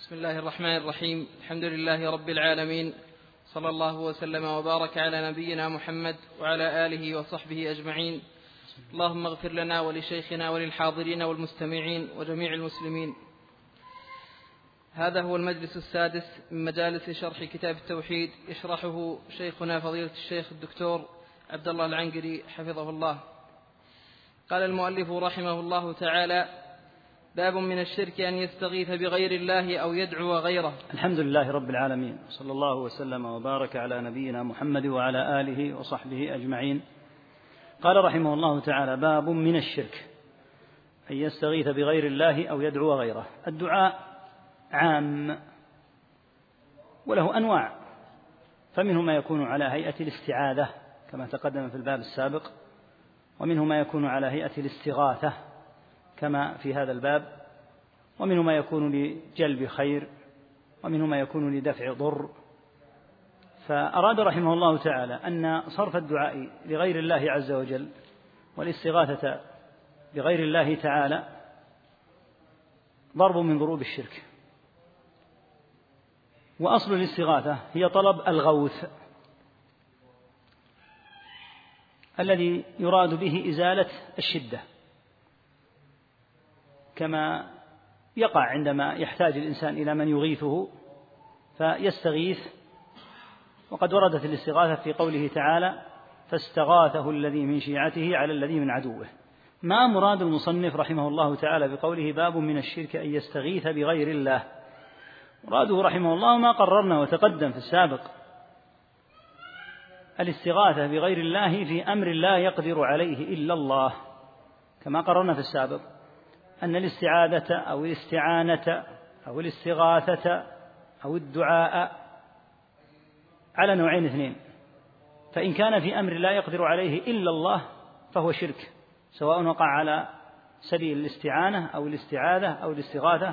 بسم الله الرحمن الرحيم. الحمد لله رب العالمين، صلى الله وسلم وبارك على نبينا محمد وعلى آله وصحبه أجمعين. اللهم اغفر لنا ولشيخنا وللحاضرين والمستمعين وجميع المسلمين. هذا هو المجلس السادس من مجالس شرح كتاب التوحيد، يشرحه شيخنا فضيلة الشيخ الدكتور عبد الله العنقري حفظه الله. قال المؤلف رحمه الله تعالى: باب من الشرك أن يستغيث بغير الله أو يدعو غيره. الحمد لله رب العالمين، صلى الله وسلم وبارك على نبينا محمد وعلى آله وصحبه أجمعين. قال رحمه الله تعالى: باب من الشرك أن يستغيث بغير الله أو يدعو غيره. الدعاء عام وله أنواع، فمنه ما يكون على هيئة الاستعاذة كما تقدم في الباب السابق، ومنه ما يكون على هيئة الاستغاثة كما في هذا الباب، ومنه ما يكون لجلب خير، ومنه ما يكون لدفع ضر. فأراد رحمه الله تعالى أن صرف الدعاء لغير الله عز وجل والاستغاثة بغير الله تعالى ضرب من ضروب الشرك. وأصل الاستغاثة هي طلب الغوث الذي يراد به إزالة الشدة، كما يقع عندما يحتاج الإنسان إلى من يغيثه فيستغيث. وقد وردت الاستغاثة في قوله تعالى: فاستغاثه الذي من شيعته على الذي من عدوه. ما مراد المصنف رحمه الله تعالى بقوله باب من الشرك أن يستغيث بغير الله؟ مراده رحمه الله ما قررنا وتقدم في السابق: الاستغاثة بغير الله في أمر لا يقدر عليه إلا الله، كما قررنا في السابق أن الاستعاذة أو الاستعانة أو الاستغاثة أو الدعاء على نوعين اثنين. فإن كان في أمر لا يقدر عليه إلا الله فهو شرك، سواء وقع على سبيل الاستعانة أو الاستعاذة أو الاستغاثة.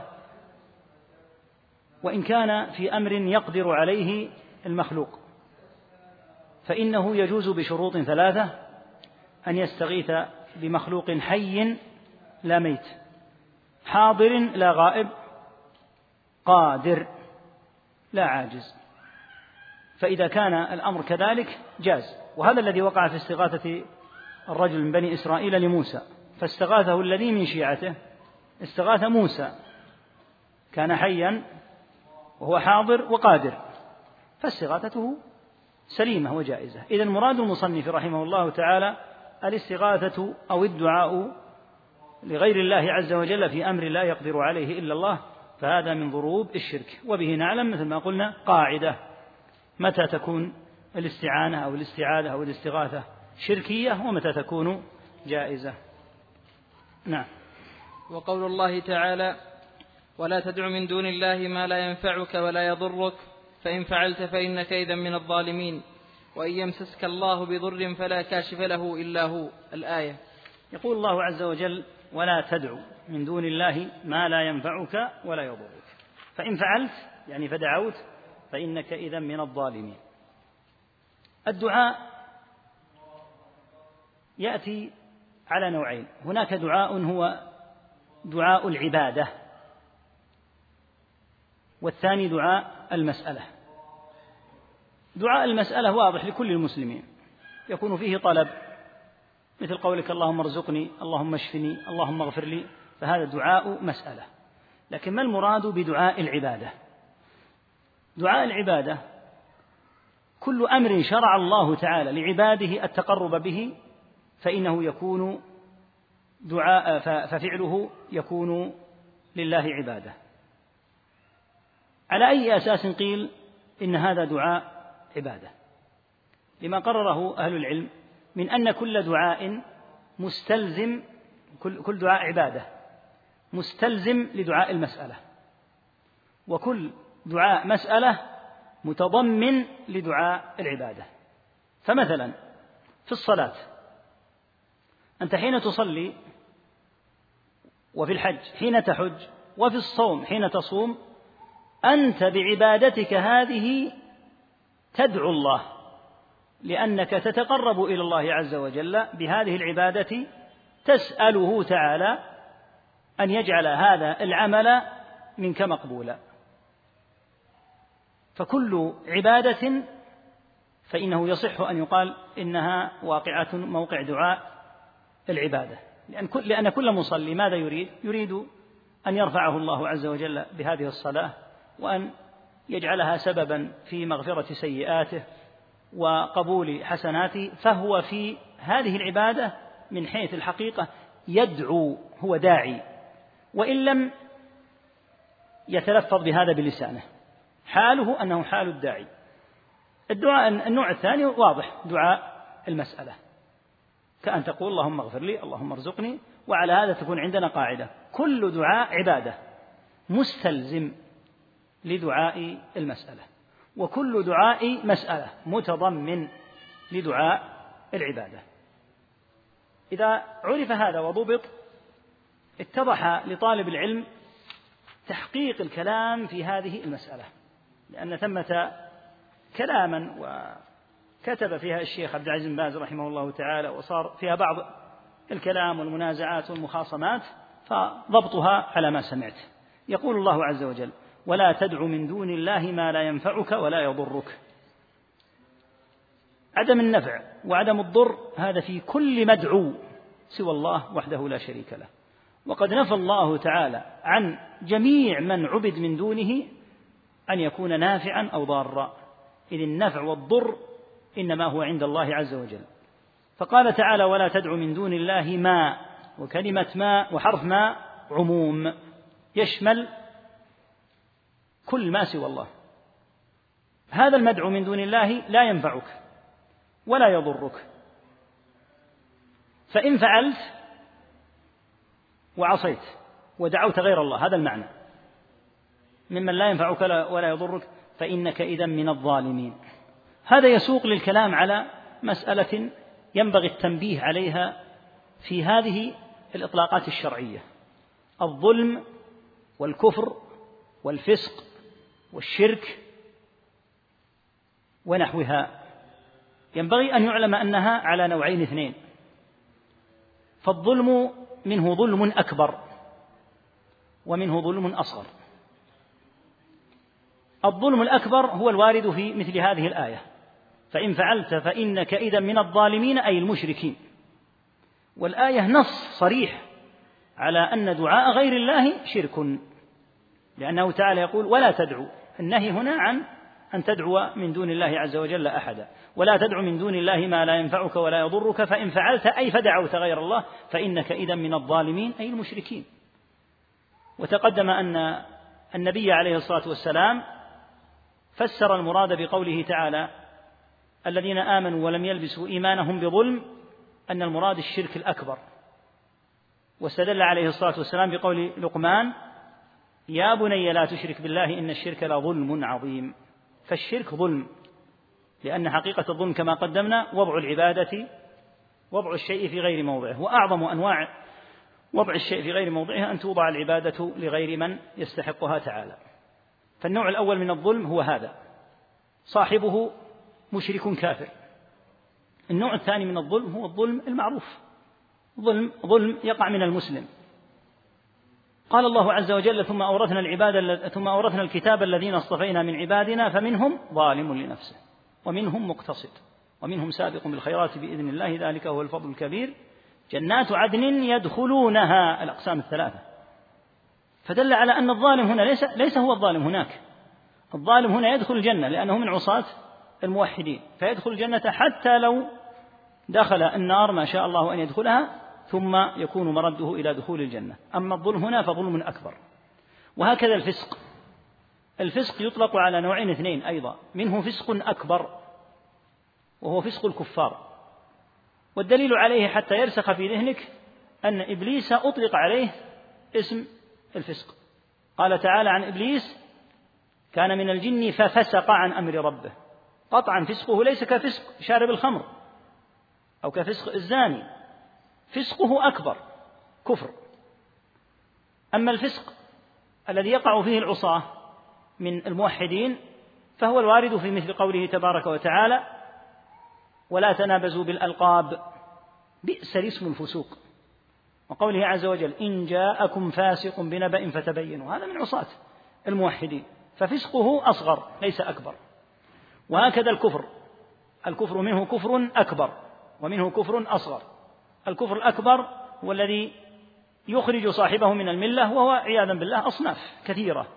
وإن كان في أمر يقدر عليه المخلوق فإنه يجوز بشروط ثلاثة: أن يستغيث بمخلوق حي لا ميت، حاضر لا غائب، قادر لا عاجز. فإذا كان الأمر كذلك جاز. وهذا الذي وقع في استغاثة الرجل من بني إسرائيل لموسى، فاستغاثه الذي من شيعته، استغاث موسى، كان حيا وهو حاضر وقادر، فاستغاثته سليمة وجائزة. إذن مراد المصنف رحمه الله تعالى الاستغاثة أو الدعاء لغير الله عز وجل في أمر لا يقدر عليه إلا الله، فهذا من ضروب الشرك. وبه نعلم مثل ما قلنا قاعدة: متى تكون الاستعانة أو الاستعاذة أو الاستغاثة شركية، ومتى تكون جائزة. نعم. وقول الله تعالى: ولا تدع من دون الله ما لا ينفعك ولا يضرك فإن فعلت فإنك إذا من الظالمين وإن يمسسك الله بضر فلا كاشف له إلا هو. الآية. يقول الله عز وجل: ولا تدع من دون الله ما لا ينفعك ولا يضرك فإن فعلت يعني فدعوت فإنك إذا من الظالمين. الدعاء يأتي على نوعين: هناك دعاء هو دعاء العبادة، والثاني دعاء المسألة. دعاء المسألة واضح لكل المسلمين، يكون فيه طلب، مثل قولك اللهم ارزقني، اللهم اشفني، اللهم اغفر لي، فهذا دعاء مسألة. لكن ما المراد بدعاء العبادة؟ دعاء العبادة كل أمر شرع الله تعالى لعباده التقرب به فإنه يكون دعاء، ففعله يكون لله عبادة. على أي أساس قيل إن هذا دعاء عبادة؟ لما قرره أهل العلم من أن كل دعاء مستلزم، كل دعاء عبادة مستلزم لدعاء المسألة، وكل دعاء مسألة متضمن لدعاء العبادة. فمثلا في الصلاة أنت حين تصلي، وفي الحج حين تحج، وفي الصوم حين تصوم، أنت بعبادتك هذه تدعو الله، لأنك تتقرب إلى الله عز وجل بهذه العبادة، تسأله تعالى أن يجعل هذا العمل منك مقبولا. فكل عبادة فإنه يصح أن يقال إنها واقعة موقع دعاء العبادة، لأن كل مصلي ماذا يريد أن يرفعه الله عز وجل بهذه الصلاة، وأن يجعلها سببا في مغفرة سيئاته وقبول حسناته، فهو في هذه العبادة من حيث الحقيقة يدعو، هو داعي، وإن لم يتلفظ بهذا بلسانه، حاله أنه حال الداعي. الدعاء النوع الثاني واضح، دعاء المسألة، كأن تقول اللهم اغفر لي، اللهم ارزقني. وعلى هذا تكون عندنا قاعدة: كل دعاء عبادة مستلزم لدعاء المسألة، وكل دعاء مسألة متضمن لدعاء العبادة. إذا عرف هذا وضبط، اتضح لطالب العلم تحقيق الكلام في هذه المسألة، لأن ثمة كلاما وكتب فيها الشيخ عبد العزيز بن باز رحمه الله تعالى، وصار فيها بعض الكلام والمنازعات والمخاصمات، فضبطها على ما سمعت. يقول الله عز وجل: ولا تدع من دون الله ما لا ينفعك ولا يضرك. عدم النفع وعدم الضر هذا في كل مدعو سوى الله وحده لا شريك له، وقد نفى الله تعالى عن جميع من عبد من دونه أن يكون نافعا أو ضارا، إذ النفع والضر إنما هو عند الله عز وجل. فقال تعالى: ولا تدع من دون الله ما، وكلمة ما وحرف ما عموم يشمل كل ما سوى الله. هذا المدعو من دون الله لا ينفعك ولا يضرك، فإن فعلت وعصيت ودعوت غير الله، هذا المعنى ممن لا ينفعك ولا يضرك، فإنك إذا من الظالمين. هذا يسوق للكلام على مسألة ينبغي التنبيه عليها في هذه الإطلاقات الشرعية: الظلم والكفر والفسق والشرك ونحوها. ينبغي أن يعلم أنها على نوعين اثنين، فالظلم منه ظلم أكبر ومنه ظلم أصغر. الظلم الأكبر هو الوارد في مثل هذه الآية: فإن فعلت فإنك إذا من الظالمين، أي المشركين. والآية نص صريح على أن دعاء غير الله شرك، لأنه تعالى يقول: ولا تدعو. النهي هنا عن أن تدعو من دون الله عز وجل أحدا. ولا تدعو من دون الله ما لا ينفعك ولا يضرك، فإن فعلت أي فدعوت غير الله فإنك إذا من الظالمين، أي المشركين. وتقدم أن النبي عليه الصلاة والسلام فسر المراد بقوله تعالى: الذين آمنوا ولم يلبسوا إيمانهم بظلم، أن المراد الشرك الأكبر. واستدل عليه الصلاة والسلام بقول لقمان: يا بني لا تشرك بالله إن الشرك لظلم عظيم. فالشرك ظلم، لأن حقيقة الظلم كما قدمنا وضع العبادة، وضع الشيء في غير موضعه، وأعظم أنواع وضع الشيء في غير موضعه أن توضع العبادة لغير من يستحقها تعالى. فالنوع الأول من الظلم هو هذا، صاحبه مشرك كافر. النوع الثاني من الظلم هو الظلم المعروف، ظلم يقع من المسلم. قال الله عز وجل: ثم أورثنا الكتاب الذين اصطفينا من عبادنا فمنهم ظالم لنفسه ومنهم مقتصد ومنهم سابق بالخيرات بإذن الله، ذلك هو الفضل الكبير، جنات عدن يدخلونها، الأقسام الثلاثة. فدل على أن الظالم هنا ليس هو الظالم هناك. الظالم هنا يدخل الجنة لأنه من عصاة الموحدين، فيدخل الجنة حتى لو دخل النار ما شاء الله أن يدخلها، ثم يكون مرده إلى دخول الجنة. أما الظلم هنا فظلم أكبر. وهكذا الفسق يطلق على نوعين اثنين أيضا، منه فسق أكبر وهو فسق الكفار. والدليل عليه حتى يرسخ في ذهنك أن إبليس أطلق عليه اسم الفسق. قال تعالى عن إبليس: كان من الجن ففسق عن أمر ربه. قطعا فسقه ليس كفسق شارب الخمر أو كفسق الزاني، فسقه أكبر، كفر. أما الفسق الذي يقع فيه العصاة من الموحدين فهو الوارد في مثل قوله تبارك وتعالى: ولا تنابزوا بالألقاب بئس الاسم الفسوق، وقوله عز وجل: إن جاءكم فاسق بنبأ فتبينوا. هذا من عصاة الموحدين. ففسقه أصغر ليس أكبر. وهكذا الكفر منه كفر أكبر ومنه كفر أصغر. الكفر الأكبر هو الذي يخرج صاحبه من الملة، وهو عياذا بالله أصناف كثيرة،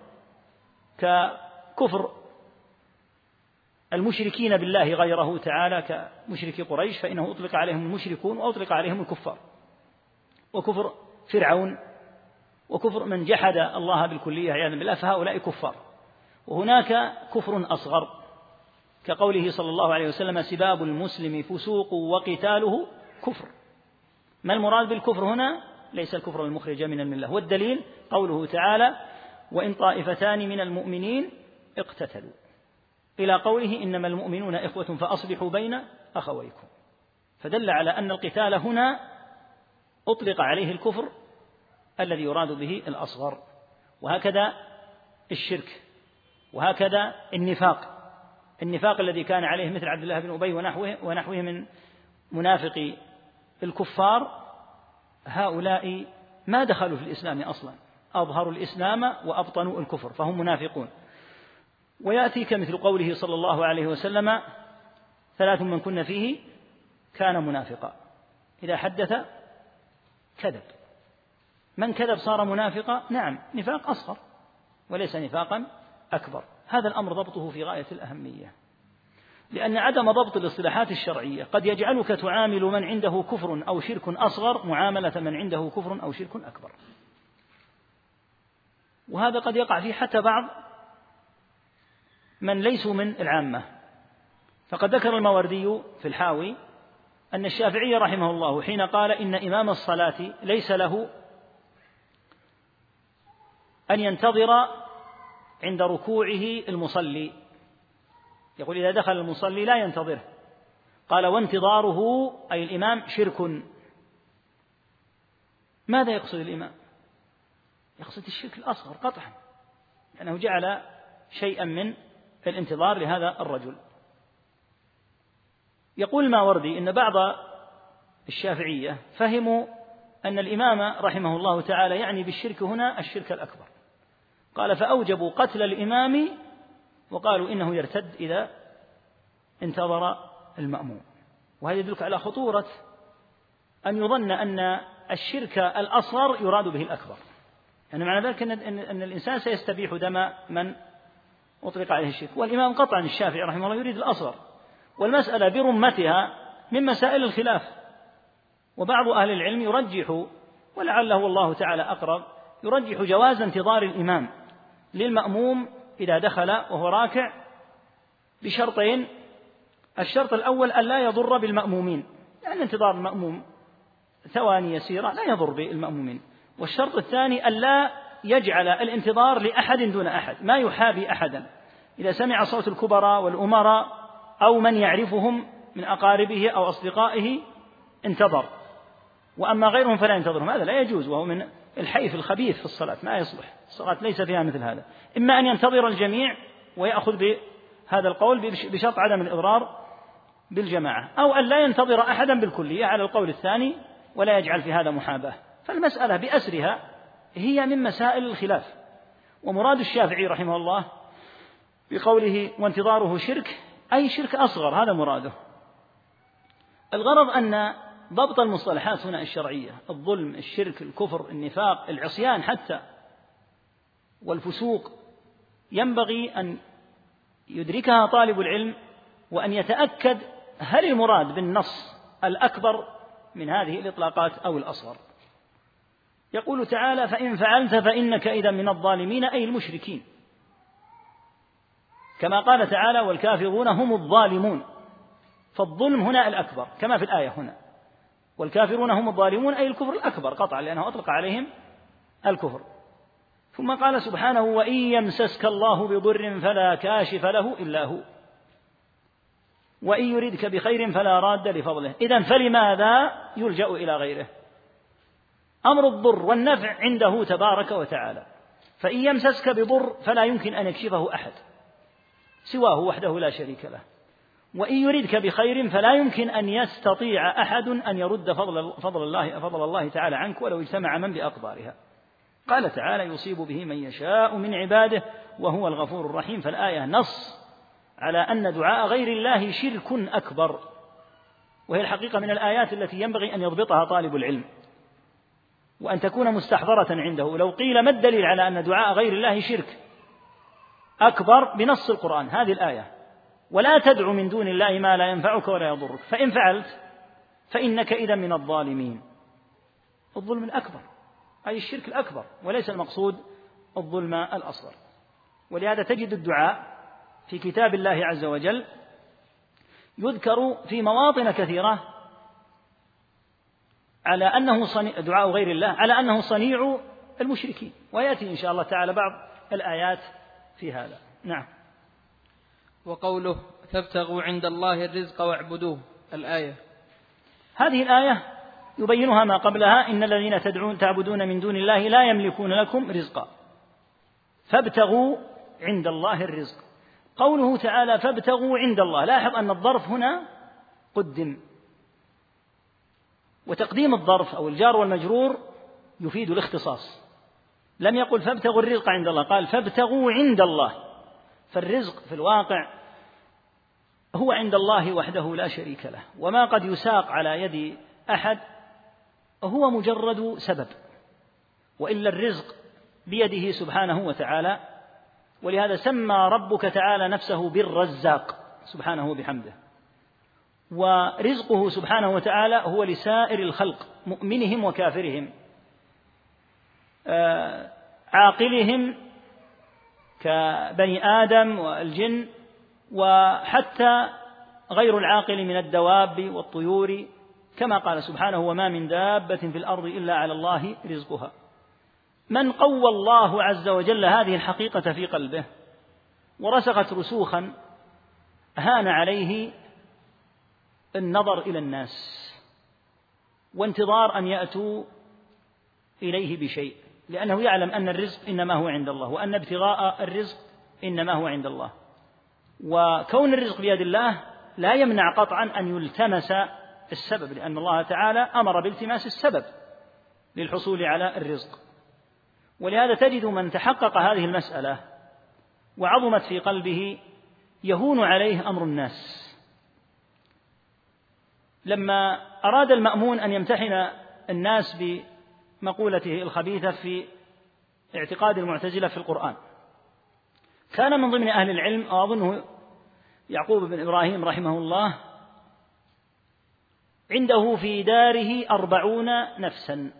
ككفر المشركين بالله غيره تعالى كمشركي قريش فإنه أطلق عليهم المشركون وأطلق عليهم الكفار، وكفر فرعون، وكفر من جحد الله بالكلية عياذا بالله، فهؤلاء كفار. وهناك كفر أصغر كقوله صلى الله عليه وسلم: سباب المسلم فسوق وقتاله كفر. ما المراد بالكفر هنا؟ ليس الكفر المخرج من الملة، والدليل قوله تعالى: وإن طائفتان من المؤمنين اقتتلوا، إلى قوله: إنما المؤمنون إخوة فأصلحوا بين أخويكم. فدل على أن القتال هنا أطلق عليه الكفر الذي يراد به الأصغر. وهكذا الشرك، وهكذا النفاق الذي كان عليه مثل عبد الله بن أبي ونحوه من منافقي الكفار، هؤلاء ما دخلوا في الإسلام أصلا، أظهروا الإسلام وأبطنوا الكفر، فهم منافقون. ويأتي كمثل قوله صلى الله عليه وسلم: 3 من كن فيه كان منافقا، إذا حدث كذب. من كذب صار منافقا، نعم، نفاق أصغر وليس نفاقا أكبر. هذا الأمر ضبطه في غاية الأهمية، لأن عدم ضبط الاصطلاحات الشرعية قد يجعلك تعامل من عنده كفر أو شرك أصغر معاملة من عنده كفر أو شرك أكبر. وهذا قد يقع فيه حتى بعض من ليسوا من العامة. فقد ذكر الماوردي في الحاوي أن الشافعي رحمه الله حين قال إن إمام الصلاة ليس له أن ينتظر عند ركوعه المصلي، يقول إذا دخل المصلي لا ينتظره، قال: وانتظاره أي الإمام شرك. ماذا يقصد الإمام؟ يقصد الشرك الأصغر قطعا، لأنه جعل شيئا من الانتظار لهذا الرجل. يقول الماوردي إن بعض الشافعية فهموا أن الإمام رحمه الله تعالى يعني بالشرك هنا الشرك الأكبر، قال: فأوجبوا قتل الإمام وقالوا إنه يرتد إذا انتظر المأموم. وهذا يدلك على خطورة أن يظن أن الشرك الأصغر يراد به الأكبر، يعني معنى ذلك أن الإنسان سيستبيح دم من أطلق عليه الشرك. والإمام قطعا الشافعي رحمه الله يريد الأصغر، والمسألة برمتها من مسائل الخلاف. وبعض أهل العلم يرجح، ولعله الله تعالى أقرب، يرجح جواز انتظار الإمام للمأموم إذا دخل وهو راكع بشرطين: الشرط الأول أن لا يضر بالمأمومين، لأن انتظار المأموم ثواني يسيرة لا يضر بالمأمومين. والشرط الثاني أن لا يجعل الانتظار لأحد دون أحد، ما يحابي أحدا. إذا سمع صوت الكبراء والأمراء أو من يعرفهم من أقاربه أو أصدقائه انتظر، وأما غيرهم فلا ينتظرهم، هذا لا يجوز، وهو من الحيف الخبيث في الصلاة، ما يصلح، الصلاة ليس فيها مثل هذا. إما أن ينتظر الجميع ويأخذ بهذا القول بشرط عدم الإضرار بالجماعة، أو أن لا ينتظر أحدا بالكلية على القول الثاني ولا يجعل في هذا محاباة. فالمسألة بأسرها هي من مسائل الخلاف. ومراد الشافعي رحمه الله بقوله وانتظاره شرك أي شرك أصغر، هذا مراده. الغرض أن ضبط المصطلحات هنا الشرعية، الظلم، الشرك، الكفر، النفاق، العصيان حتى والفسوق، ينبغي أن يدركها طالب العلم وأن يتأكد هل المراد بالنص الأكبر من هذه الإطلاقات أو الأصغر. يقول تعالى: فإن فعلت فإنك إذا من الظالمين أي المشركين، كما قال تعالى: والكافرون هم الظالمون. فالظلم هنا الأكبر كما في الآية هنا، والكافرون هم الظالمون أي الكفر الأكبر قطعا، لأنه أطلق عليهم الكفر. ثم قال سبحانه: وإن يمسسك الله بضر فلا كاشف له إلا هو، وإن يردك بخير فلا راد لفضله. إذن فلماذا يلجأ إلى غيره؟ أمر الضر والنفع عنده تبارك وتعالى، فإن يمسسك بضر فلا يمكن أن يكشفه أحد سواه وحده لا شريك له، وإن يردك بخير فلا يمكن أن يستطيع أحد أن يرد فضل الله تعالى عنك ولو اجتمع من بأقدارها. قال تعالى يصيب به من يشاء من عباده وهو الغفور الرحيم. فالآية نص على أن دعاء غير الله شرك أكبر، وهي الحقيقة من الآيات التي ينبغي أن يضبطها طالب العلم وأن تكون مستحضرة عنده. لو قيل ما الدليل على أن دعاء غير الله شرك أكبر؟ بنص القرآن هذه الآية: ولا تدع من دون الله ما لا ينفعك ولا يضرك فإن فعلت فإنك إذا من الظالمين. الظلم الأكبر أي الشرك الأكبر، وليس المقصود الظلم الأصغر. ولهذا تجد الدعاء في كتاب الله عز وجل يذكر في مواطن كثيرة على أنه دعاء غير الله على أنه صنيع المشركين، ويأتي إن شاء الله تعالى بعض الآيات في هذا. نعم. وقوله فابتغوا عند الله الرزق واعبدوه، الآية هذه الآية يبينها ما قبلها: إن الذين تعبدون من دون الله لا يملكون لكم رزقا فابتغوا عند الله الرزق. قوله تعالى فابتغوا عند الله، لاحظ أن الظرف هنا قدم، وتقديم الظرف أو الجار والمجرور يفيد الاختصاص. لم يقل فابتغوا الرزق عند الله، قال فابتغوا عند الله. فالرزق في الواقع هو عند الله وحده لا شريك له، وما قد يساق على يد أحد هو مجرد سبب، وإلا الرزق بيده سبحانه وتعالى. ولهذا سمى ربك تعالى نفسه بالرزاق سبحانه وبحمده، ورزقه سبحانه وتعالى هو لسائر الخلق مؤمنهم وكافرهم، عاقلهم كبني آدم والجن، وحتى غير العاقل من الدواب والطيور، كما قال سبحانه وما من دابة في الأرض إلا على الله رزقها. من قوى الله عز وجل هذه الحقيقة في قلبه ورسخت رسوخا هان عليه النظر إلى الناس وانتظار أن يأتوا إليه بشيء، لأنه يعلم أن الرزق إنما هو عند الله، وأن ابتغاء الرزق إنما هو عند الله. وكون الرزق بيد الله لا يمنع قطعا أن يلتمس السبب، لأن الله تعالى أمر بالتماس السبب للحصول على الرزق. ولهذا تجد من تحقق هذه المسألة وعظمت في قلبه يهون عليه أمر الناس. لما أراد المأمون أن يمتحن الناس بمقولته الخبيثة في اعتقاد المعتزلة في القرآن، كان من ضمن أهل العلم أظنه يعقوب بن إبراهيم رحمه الله عنده في داره 40 نفسا،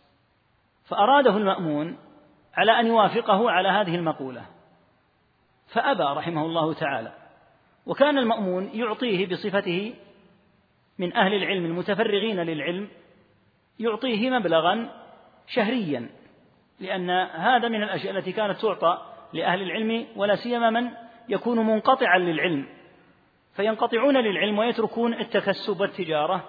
فأراده المأمون على أن يوافقه على هذه المقولة فأبى رحمه الله تعالى. وكان المأمون يعطيه بصفته من أهل العلم المتفرغين للعلم، يعطيه مبلغا شهريا، لأن هذا من الأشياء التي كانت تعطى لأهل العلم، ولا سيما من يكون منقطعا للعلم، فينقطعون للعلم ويتركون التكسب والتجارة،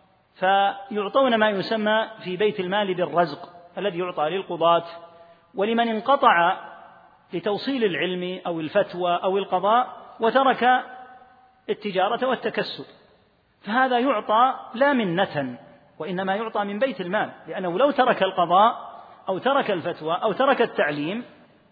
فيعطون ما يسمى في بيت المال بالرزق الذي يعطى للقضاة ولمن انقطع لتوصيل العلم أو الفتوى أو القضاء وترك التجارة والتكسب. فهذا يعطى لا منة، وإنما يعطى من بيت المال، لأنه لو ترك القضاء أو ترك الفتوى أو ترك التعليم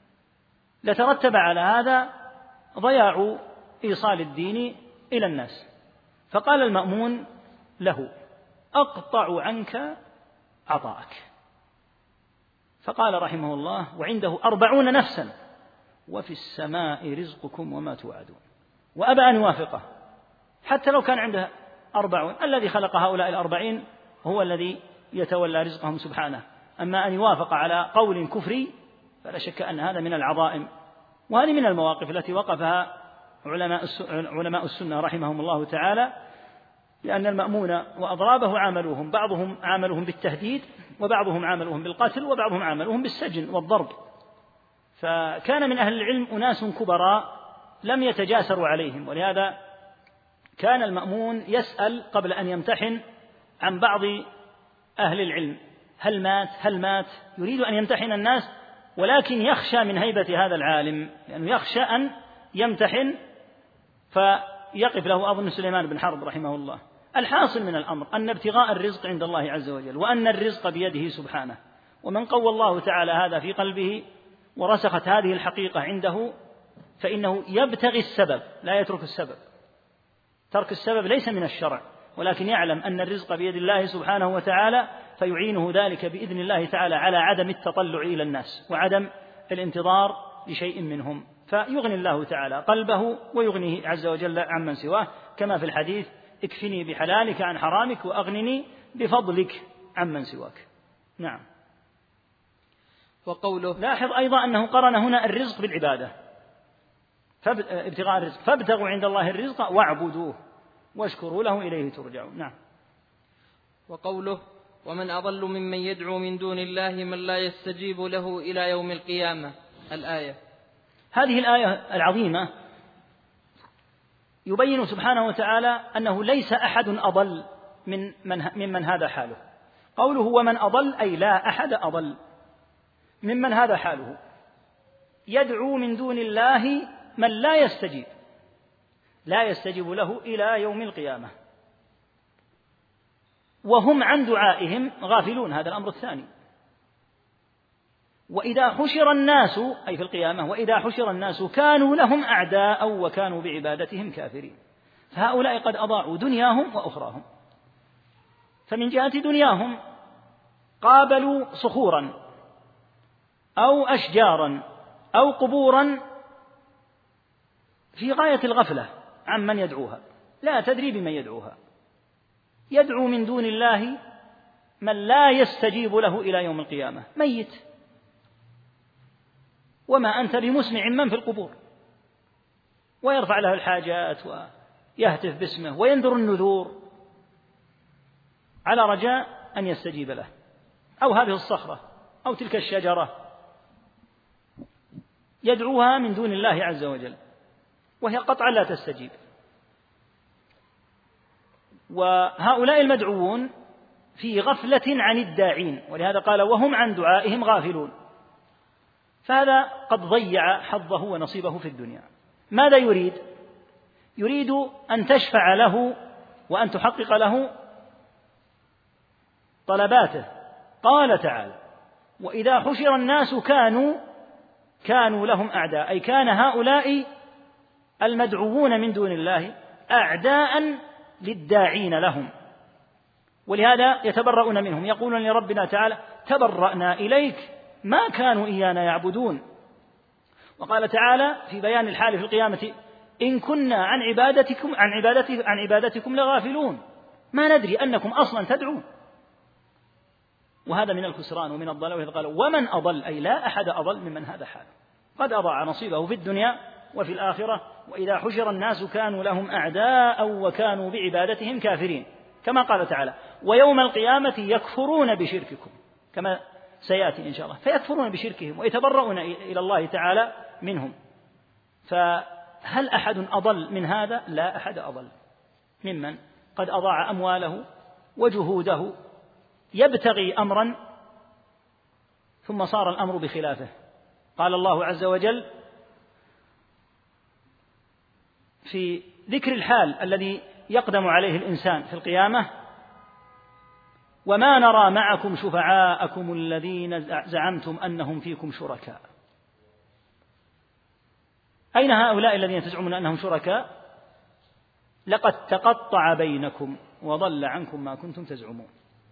لترتب على هذا ضياع إيصال الدين إلى الناس. فقال المأمون له أقطع عنك عطاءك. فقال رحمه الله وعنده 40 نفسا وفي السماء رزقكم وما توعدون، وأبى أن يوافقه حتى لو كان عنده 40. الذي خلق هؤلاء 40 هو الذي يتولى رزقهم سبحانه، أما أن يوافق على قول كفري فلا شك أن هذا من العظائم. وهذه من المواقف التي وقفها علماء السنة رحمهم الله تعالى، لأن المأمون وأضرابه عاملوهم، بعضهم عاملوهم بالتهديد، وبعضهم عاملوهم بالقتل، وبعضهم عاملوهم بالسجن والضرب. فكان من أهل العلم أناس كبراء لم يتجاسروا عليهم، ولهذا كان المأمون يسأل قبل أن يمتحن عن بعض أهل العلم هل مات، يريد أن يمتحن الناس، ولكن يخشى من هيبة هذا العالم، لأنه يخشى أن يمتحن فيقف له أظن سليمان بن حرب رحمه الله. الحاصل من الأمر أن ابتغاء الرزق عند الله عز وجل، وأن الرزق بيده سبحانه، ومن قوى الله تعالى هذا في قلبه ورسخت هذه الحقيقة عنده فإنه يبتغي السبب لا يترك السبب. ترك السبب ليس من الشرع، ولكن يعلم أن الرزق بيد الله سبحانه وتعالى، فيعينه ذلك بإذن الله تعالى على عدم التطلع إلى الناس وعدم الانتظار لشيء منهم، فيغني الله تعالى قلبه ويغنيه عز وجل عمن سواه، كما في الحديث: اكفني بحلالك عن حرامك وأغنني بفضلك عمن سواك. نعم. وقوله: لاحظ أيضا أنه قرن هنا الرزق بالعبادة، ابتغاء الرزق، فابتغوا عند الله الرزق واعبدوه واشكروا له إليه ترجعون. نعم. وقوله: ومن أضل ممن يدعو من دون الله من لا يستجيب له إلى يوم القيامة، الآية. هذه الآية العظيمة يبين سبحانه وتعالى أنه ليس أحد أضل ممن هذا حاله. قوله ومن أضل أي لا أحد أضل ممن هذا حاله، يدعو من دون الله من لا يستجيب له إلى يوم القيامة، وهم عن دعائهم غافلون. هذا الأمر الثاني. وإذا حشر الناس أي في القيامة، وإذا حشر الناس كانوا لهم أعداء وكانوا بعبادتهم كافرين. فهؤلاء قد أضاعوا دنياهم وأخراهم. فمن جهة دنياهم قابلوا صخورا أو أشجارا أو قبورا في غاية الغفلة عمن يدعوها، لا تدري بمن يدعوها. يدعو من دون الله من لا يستجيب له إلى يوم القيامة، ميت، وما أنت بمسمع من في القبور، ويرفع له الحاجات ويهتف باسمه وينذر النذور على رجاء أن يستجيب له، أو هذه الصخرة أو تلك الشجرة يدعوها من دون الله عز وجل، وهي قطعا لا تستجيب. وهؤلاء المدعوون في غفلة عن الداعين، ولهذا قال وهم عن دعائهم غافلون. فهذا قد ضيع حظه ونصيبه في الدنيا. ماذا يريد؟ يريد أن تشفع له وأن تحقق له طلباته. قال تعالى وإذا حشر الناس كانوا لهم أعداء، أي كان هؤلاء المدعوون من دون الله أعداء للداعين لهم، ولهذا يتبرؤون منهم، يقولون لربنا تعالى تبرأنا إليك ما كانوا إيانا يعبدون. وقال تعالى في بيان الحال في القيامة إن كنا عن عبادتكم لغافلون، ما ندري أنكم أصلا تدعون. وهذا من الخسران ومن الضلال. قالوا ومن أضل أي لا أحد أضل ممن هذا حاله، قد أضاع نصيبه في الدنيا وفي الآخرة. وإذا حشر الناس كانوا لهم أعداء وكانوا بعبادتهم كافرين، كما قال تعالى ويوم القيامة يكفرون بشرككم، كما سيأتي إن شاء الله، فيكفرون بشركهم ويتبرؤون إلى الله تعالى منهم. فهل أحد أضل من هذا؟ لا أحد أضل ممن قد أضاع أمواله وجهوده يبتغي أمرا ثم صار الأمر بخلافه. قال الله عز وجل في ذكر الحال الذي يقدم عليه الإنسان في القيامة وما نرى معكم شفعاءكم الذين زعمتم أنهم فيكم شركاء. أين هؤلاء الذين تزعمون أنهم شركاء؟ لقد تقطع بينكم وضل عنكم ما كنتم تزعمون.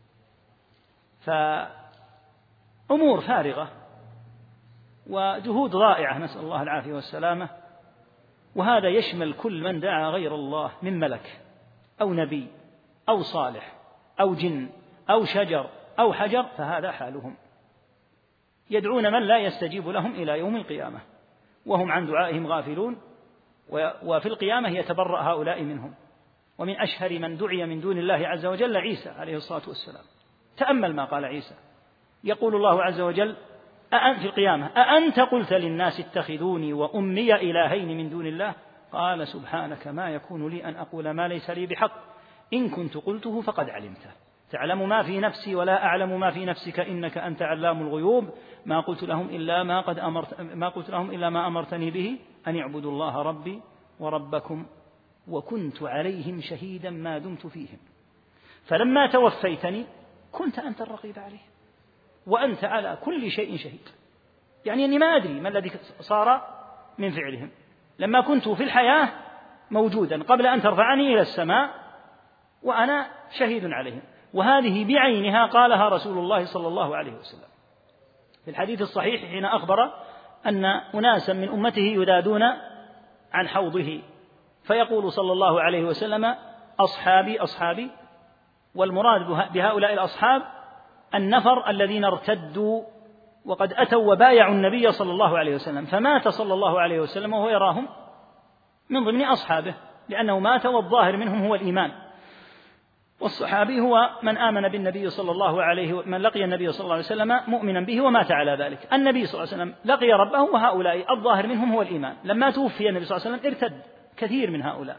فأمور فارغة وجهود ضائعة، نسأل الله العافية والسلامة. وهذا يشمل كل من دعا غير الله من ملك أو نبي أو صالح أو جن أو شجر أو حجر، فهذا حالهم، يدعون من لا يستجيب لهم إلى يوم القيامة وهم عن دعائهم غافلون. وفي القيامة يتبرأ هؤلاء منهم. ومن أشهر من دعي من دون الله عز وجل عيسى عليه الصلاة والسلام. تأمل ما قال عيسى، يقول الله عز وجل في القيامة أأنت قلت للناس اتخذوني وأمي إلهين من دون الله قال سبحانك ما يكون لي أن أقول ما ليس لي بحق إن كنت قلته فقد علمته تعلم ما في نفسي ولا أعلم ما في نفسك إنك أنت علام الغيوب ما قلت لهم إلا ما أمرتني به أن يعبدوا الله ربي وربكم وكنت عليهم شهيدا ما دمت فيهم فلما توفيتني كنت أنت الرقيب عليهم. وأنت على كل شيء شهيد. يعني أني ما أدري ما الذي صار من فعلهم لما كنت في الحياة موجودا قبل أن ترفعني إلى السماء وأنا شهيد عليهم. وهذه بعينها قالها رسول الله صلى الله عليه وسلم في الحديث الصحيح حين أخبر أن أناسا من أمته يذادون عن حوضه، فيقول صلى الله عليه وسلم: أصحابي أصحابي. والمراد بهؤلاء الأصحاب النفر الذين ارتدوا وقد أتوا وبايعوا النبي صلى الله عليه وسلم، فمات صلى الله عليه وسلم وهو يراهم من ضمن أصحابه، لأنه مات والظاهر منهم هو الإيمان. والصحابي هو من آمن بالنبي صلى الله عليه وسلم، من لقي النبي صلى الله عليه وسلم مؤمنا به ومات على ذلك. النبي صلى الله عليه وسلم لقي ربه، وهؤلاء الظاهر منهم هو الإيمان. لما توفي النبي صلى الله عليه وسلم ارتد كثير من هؤلاء،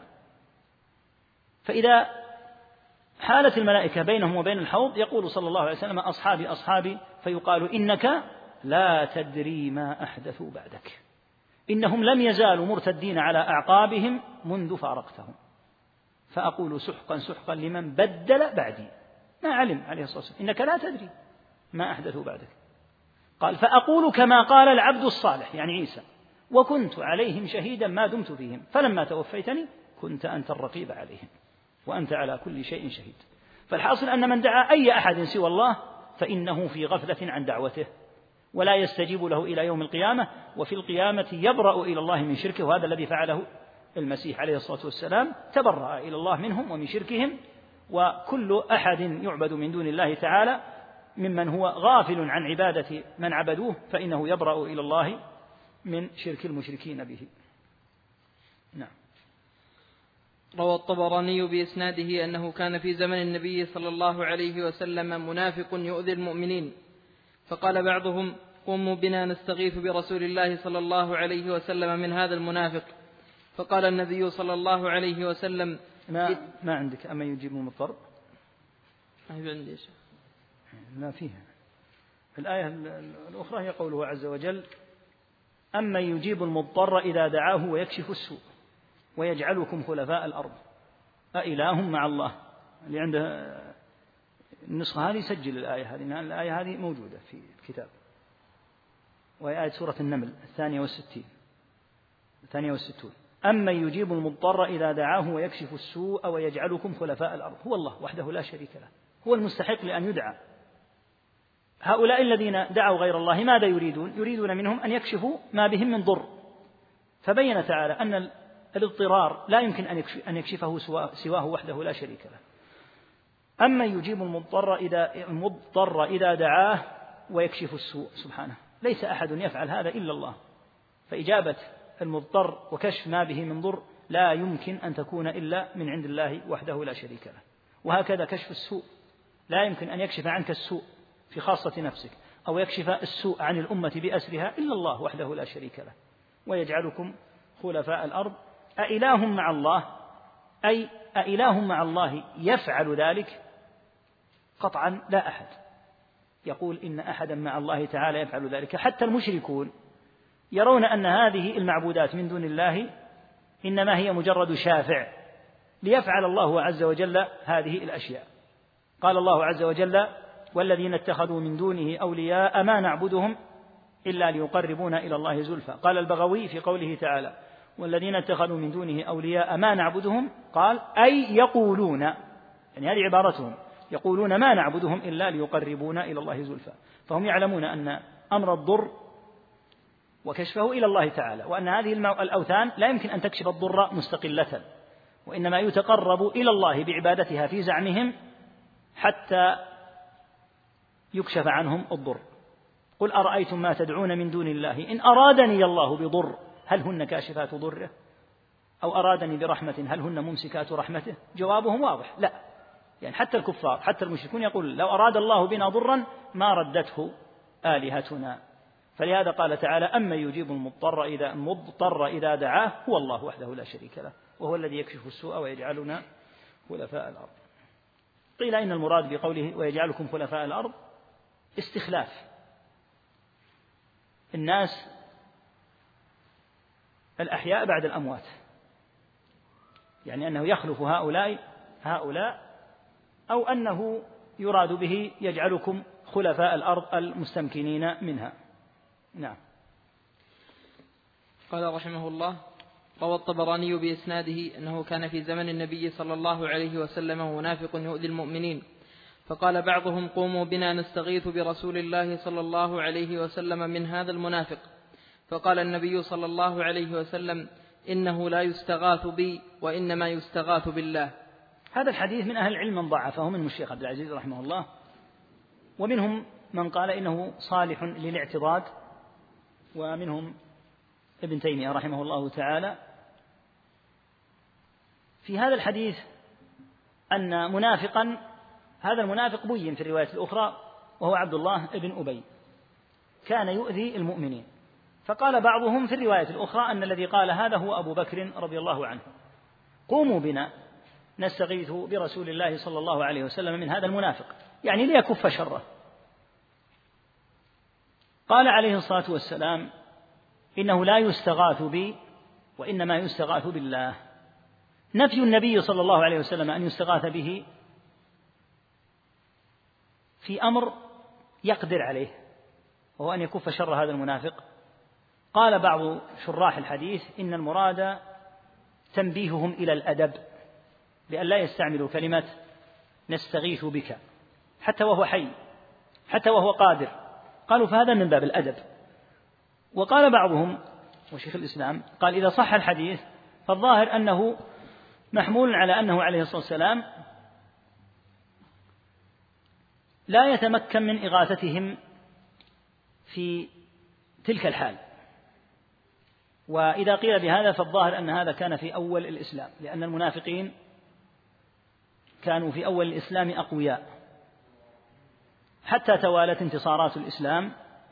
فإذا حالت الملائكة بينهم وبين الحوض يقول صلى الله عليه وسلم: أصحابي أصحابي، فيقال: إنك لا تدري ما أحدثوا بعدك، إنهم لم يزالوا مرتدين على أعقابهم منذ فارقتهم. فأقول: سحقا سحقا لمن بدل بعدي. ما علم عليه الصلاة والسلام: إنك لا تدري ما أحدثوا بعدك. قال: فأقول كما قال العبد الصالح، يعني عيسى: وكنت عليهم شهيدا ما دمت فيهم، فلما توفيتني كنت أنت الرقيب عليهم وأنت على كل شيء شهيد. فالحاصل أن من دعا أي أحد سوى الله فإنه في غفلة عن دعوته، ولا يستجيب له إلى يوم القيامة، وفي القيامة يبرأ إلى الله من شركه. وهذا الذي فعله المسيح عليه الصلاة والسلام، تبرأ إلى الله منهم ومن شركهم. وكل أحد يعبد من دون الله تعالى ممن هو غافل عن عبادة من عبدوه فإنه يبرأ إلى الله من شرك المشركين به. نعم. روى الطبراني بإسناده أنه كان في زمن النبي صلى الله عليه وسلم منافق يؤذي المؤمنين، فقال بعضهم: قوموا بنا نستغيث برسول الله صلى الله عليه وسلم من هذا المنافق. فقال النبي صلى الله عليه وسلم: ما عندك أما يجيب مضطر؟ ما عندي شيء. ما فيها. الآية الأخرى هي قوله عز وجل: أما يجيب المضطر إذا دعاه ويكشف السوء ويجعلكم خلفاء الأرض أإله مع الله. اللي عنده النسخة هذه سجل الآية هذه، لأن الآية هذه موجودة في الكتاب، وهي آية سورة النمل 62. أما يجيب المضطر إذا دعاه ويكشف السوء ويجعلكم خلفاء الأرض. هو الله وحده لا شريك له، هو المستحق لأن يدعى. هؤلاء الذين دعوا غير الله ماذا يريدون؟ يريدون منهم أن يكشفوا ما بهم من ضر. فبين تعالى أن الاضطرار لا يمكن أن يكشفه سواه وحده لا شريك له. أما يجيب المضطر إذا دعاه ويكشف السوء، سبحانه، ليس أحد يفعل هذا إلا الله. فإجابة المضطر وكشف ما به من ضر لا يمكن أن تكون إلا من عند الله وحده لا شريك له. وهكذا كشف السوء، لا يمكن أن يكشف عنك السوء في خاصة نفسك أو يكشف السوء عن الأمة بأسرها إلا الله وحده لا شريك له. ويجعلكم خلفاء الأرض أإله مع الله، أي أإله مع الله يفعل ذلك؟ قطعا لا أحد يقول إن أحدا مع الله تعالى يفعل ذلك. حتى المشركون يرون أن هذه المعبودات من دون الله إنما هي مجرد شافع ليفعل الله عز وجل هذه الأشياء. قال الله عز وجل: والذين اتخذوا من دونه أولياء ما نعبدهم إلا ليقربونا إلى الله زلفى. قال البغوي في قوله تعالى: والذين اتخذوا من دونه أولياء ما نعبدهم، قال: أي يقولون، يعني هذه عبارتهم، يقولون ما نعبدهم إلا ليقربونا إلى الله زلفى. فهم يعلمون أن أمر الضر وكشفه إلى الله تعالى، وأن هذه الأوثان لا يمكن أن تكشف الضر مستقلة، وإنما يتقرب إلى الله بعبادتها في زعمهم حتى يكشف عنهم الضر. قل أرأيتم ما تدعون من دون الله إن أرادني الله بضر هل هن كاشفات ضره، أو أرادني برحمة هل هن ممسكات رحمته؟ جوابهم واضح: لا. يعني حتى الكفار حتى المشركون يقول: لو أراد الله بنا ضرا ما ردته آلهتنا. فلهذا قال تعالى: أما يجيب المضطر إذا دعاه هو الله وحده لا شريك له، وهو الذي يكشف السوء ويجعلنا خلفاء الأرض. قيل إن المراد بقوله ويجعلكم خلفاء الأرض استخلاف الناس الأحياء بعد الأموات، يعني أنه يخلف هؤلاء، أو أنه يراد به يجعلكم خلفاء الأرض المستمكنين منها. نعم. قال رحمه الله: روى الطبراني بإسناده أنه كان في زمن النبي صلى الله عليه وسلم منافق يؤذي المؤمنين، فقال بعضهم: قوموا بنا نستغيث برسول الله صلى الله عليه وسلم من هذا المنافق. فقال النبي صلى الله عليه وسلم: إنه لا يستغاث بي وإنما يستغاث بالله. هذا الحديث من أهل العلم من ضعفه، منهم الشيخ عبد العزيز رحمه الله، ومنهم من قال إنه صالح للاعتضاد، ومنهم ابن تيمية رحمه الله تعالى. في هذا الحديث أن منافقا، هذا المنافق بين في الرواية الأخرى، وهو عبد الله بن أبي، كان يؤذي المؤمنين. فقال بعضهم في الرواية الأخرى أن الذي قال هذا هو أبو بكر رضي الله عنه: قوموا بنا نستغيث برسول الله صلى الله عليه وسلم من هذا المنافق، يعني ليكف شره. قال عليه الصلاة والسلام: إنه لا يستغاث بي وإنما يستغاث بالله. نفي النبي صلى الله عليه وسلم أن يستغاث به في أمر يقدر عليه، وهو أن يكف شر هذا المنافق. قال بعض شراح الحديث: إن المراد تنبيههم إلى الأدب، بأن لا يستعملوا كلمة نستغيث بك حتى وهو حي، حتى وهو قادر. قالوا فهذا من باب الأدب. وقال بعضهم، وشيخ الإسلام قال: إذا صح الحديث فالظاهر أنه محمول على أنه عليه الصلاة والسلام لا يتمكن من إغاثتهم في تلك الحال. وإذا قيل بهذا فالظاهر أن هذا كان في أول الإسلام، لأن المنافقين كانوا في أول الإسلام أقوياء، حتى توالت انتصارات الإسلام